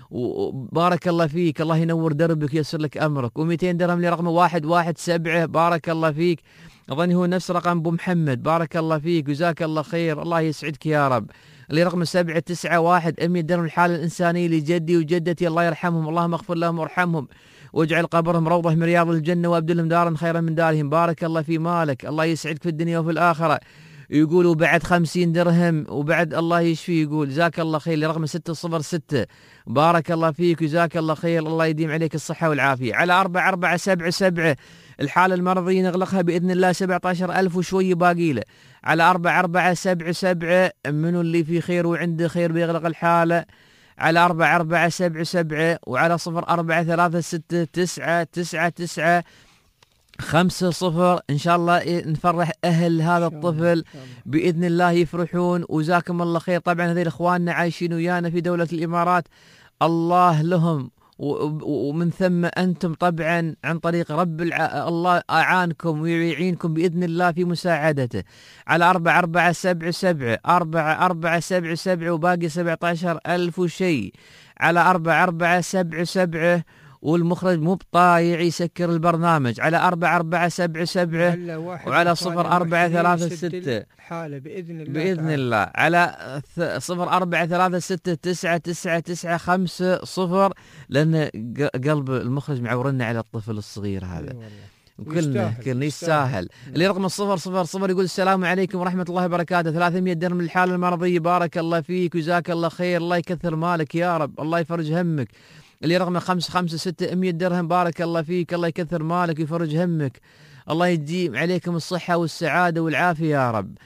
وبارك الله فيك، الله ينور دربك ويسر لك أمرك. ومئتين درهم لرقم واحد واحد سبعة، بارك الله فيك، أظن هو نفس رقم أبو محمد، بارك الله فيك وجزاك الله خير، الله يسعدك يا رب. اللي رقم سبعة تسعة واحد مية درهم الحالة الإنسانية لجدي وجدتي، الله يرحمهم، اللهم اغفر لهم وارحمهم واجعل قبرهم روضة من رياض الجنة وابدلهم دارا خيرا من دارهم، بارك الله في مالك، الله يسعدك في الدنيا وفي الآخرة يقول وبعد خمسين درهم وبعد الله يشفيه، يقول جزاك الله خير لرقم ستة صفر ستة. بارك الله فيك وجزاك الله خير، الله يديم عليك الصحة والعافية. على أربعة أربعة سبعة سبعة الحالة المرضية نغلقها بإذن الله سبعة عشر ألف وشوي باقي له. على أربعة أربعة سبعة سبعة منو اللي في خير وعنده خير بيغلق الحالة. على أربعة أربعة سبعة سبعة وعلى صفر أربعة ثلاثة ستة تسعة تسعة تسعة خمسة صفر. إن شاء الله نفرح أهل هذا الطفل بإذن الله يفرحون وجزاكم الله خير. طبعا هذول إخواننا عايشين ويانا في دولة الإمارات، الله لهم ومن ثم أنتم طبعا عن طريق رب الع... الله أعانكم ويعينكم بإذن الله في مساعدته. على أربعة أربعة سبعة سبعة أربعة أربعة سبعة سبعة وباقي سبعة عشر ألف وشي. على أربعة أربعة سبعة سبعة والمخرج مو بطايع يسكر البرنامج. على أربعة أربعة سبعة سبعة وعلى صفر أربعة ثلاثة ستة حالة بإذن الله بإذن تعالى. الله على صفر أربعة ثلاثة ستة تسعة تسعة تسعة خمسة صفر، لأن قلب المخرج معورنا على الطفل الصغير هذا وكلنا كلنا يستاهل. اللي رقم الصفر صفر صفر يقول السلام عليكم ورحمة الله وبركاته، ثلاثمية درهم الحالة المرضية. بارك الله فيك وجزاك الله خير، الله يكثر مالك يا رب، الله يفرج همك. اللي رقم خمسة خمسة ستة مية درهم. بارك الله فيك، الله يكثر مالك ويفرج همك، الله يديم عليكم الصحة والسعادة والعافية يا رب.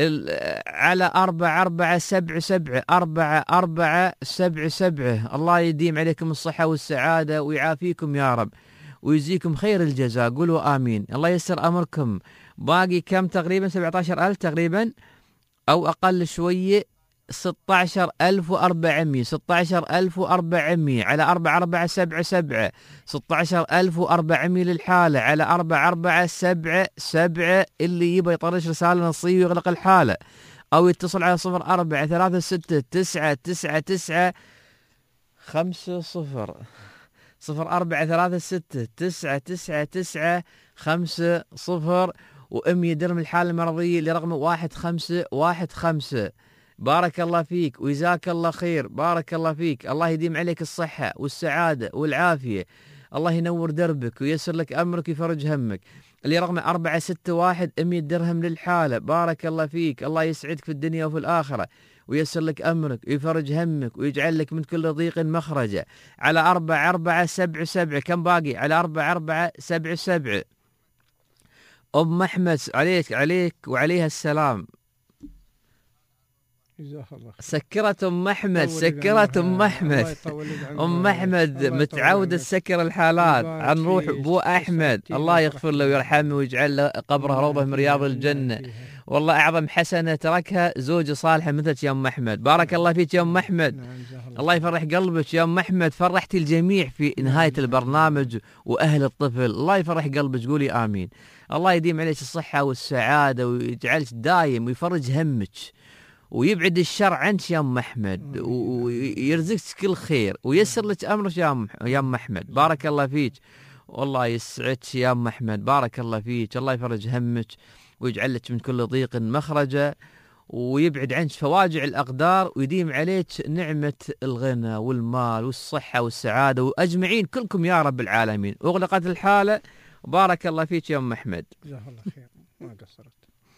على أربعة أربعة سبعة سبعة أربعة أربعة سبعة سبعة الله يديم عليكم الصحة والسعادة ويعافيكم يا رب ويجزيكم خير الجزاء، قولوا آمين. الله يسر أمركم. باقي كم تقريبا؟ سبعة عشر ألف تقريبا أو أقل شوية، ستة عشر ألف وأربعمية ستة عشر ألف وأربعمية. على أربعة أربعة سبعة سبعة ستة عشر ألف وأربعمية للحالة. على أربعة أربعة سبعة سبعة اللي يبغى يطرش رسالة نصية ويغلق الحالة أو يتصل على صفر أربعة ثلاثة ستة تسعة تسعة تسعة خمسة صفر صفر أربعة ثلاثة ستة تسعة تسعة تسعة خمسة صفر وأمية درهم الحالة المرضية لرقم واحد خمسة واحد خمسة. بارك الله فيك وجزاك الله خير، بارك الله فيك، الله يديم عليك الصحة والسعادة والعافية، الله ينور دربك ويسر لك أمرك ويفرج همك. اللي رقم أربعة ستة واحد مية درهم للحالة. بارك الله فيك، الله يسعدك في الدنيا وفي الآخرة ويسر لك أمرك ويفرج همك ويجعل لك من كل ضيق مخرجا. على أربعة أربعة سبعة سبعة كم باقي؟ على أربعة أربعة سبعة سبعة أم أحمد عليك عليك وعليها السلام. سكرت أم أحمد سكرت أم أحمد أم أحمد متعودة تسكر الحالات. نروح أبو أحمد الله يغفر له ويرحمه ويجعل له قبره روضة من رياض الجنة، والله أعظم حسنة تركها زوجة صالحة مثلك يا أم أحمد. بارك الله فيك يا أم أحمد، الله يفرح قلبك يا أم أحمد، فرحت الجميع في نهاية البرنامج وأهل الطفل، الله يفرح قلبك، قولي آمين. الله يديم عليك الصحة والسعادة ويجعلك دايم ويفرج همك ويبعد الشر عنك يا أم أحمد ويرزقك كل خير ويسر لك أمرك يا أم يا أم أحمد. بارك الله فيك والله يسعدك يا أم أحمد، بارك الله فيك، الله يفرج همك ويجعل لك من كل ضيق مخرجا ويبعد عنك فواجع الأقدار ويديم عليك نعمة الغنى والمال والصحة والسعادة وأجمعين كلكم يا رب العالمين. أغلقت الحالة، بارك الله فيك يا أم أحمد، جزاه الله خير، ما قصرت.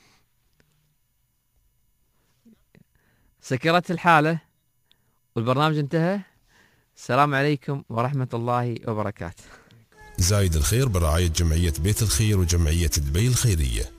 سكرت الحالة والبرنامج انتهى. السلام عليكم ورحمة الله وبركاته. زايد الخير برعاية جمعية بيت الخير وجمعية دبي الخيرية.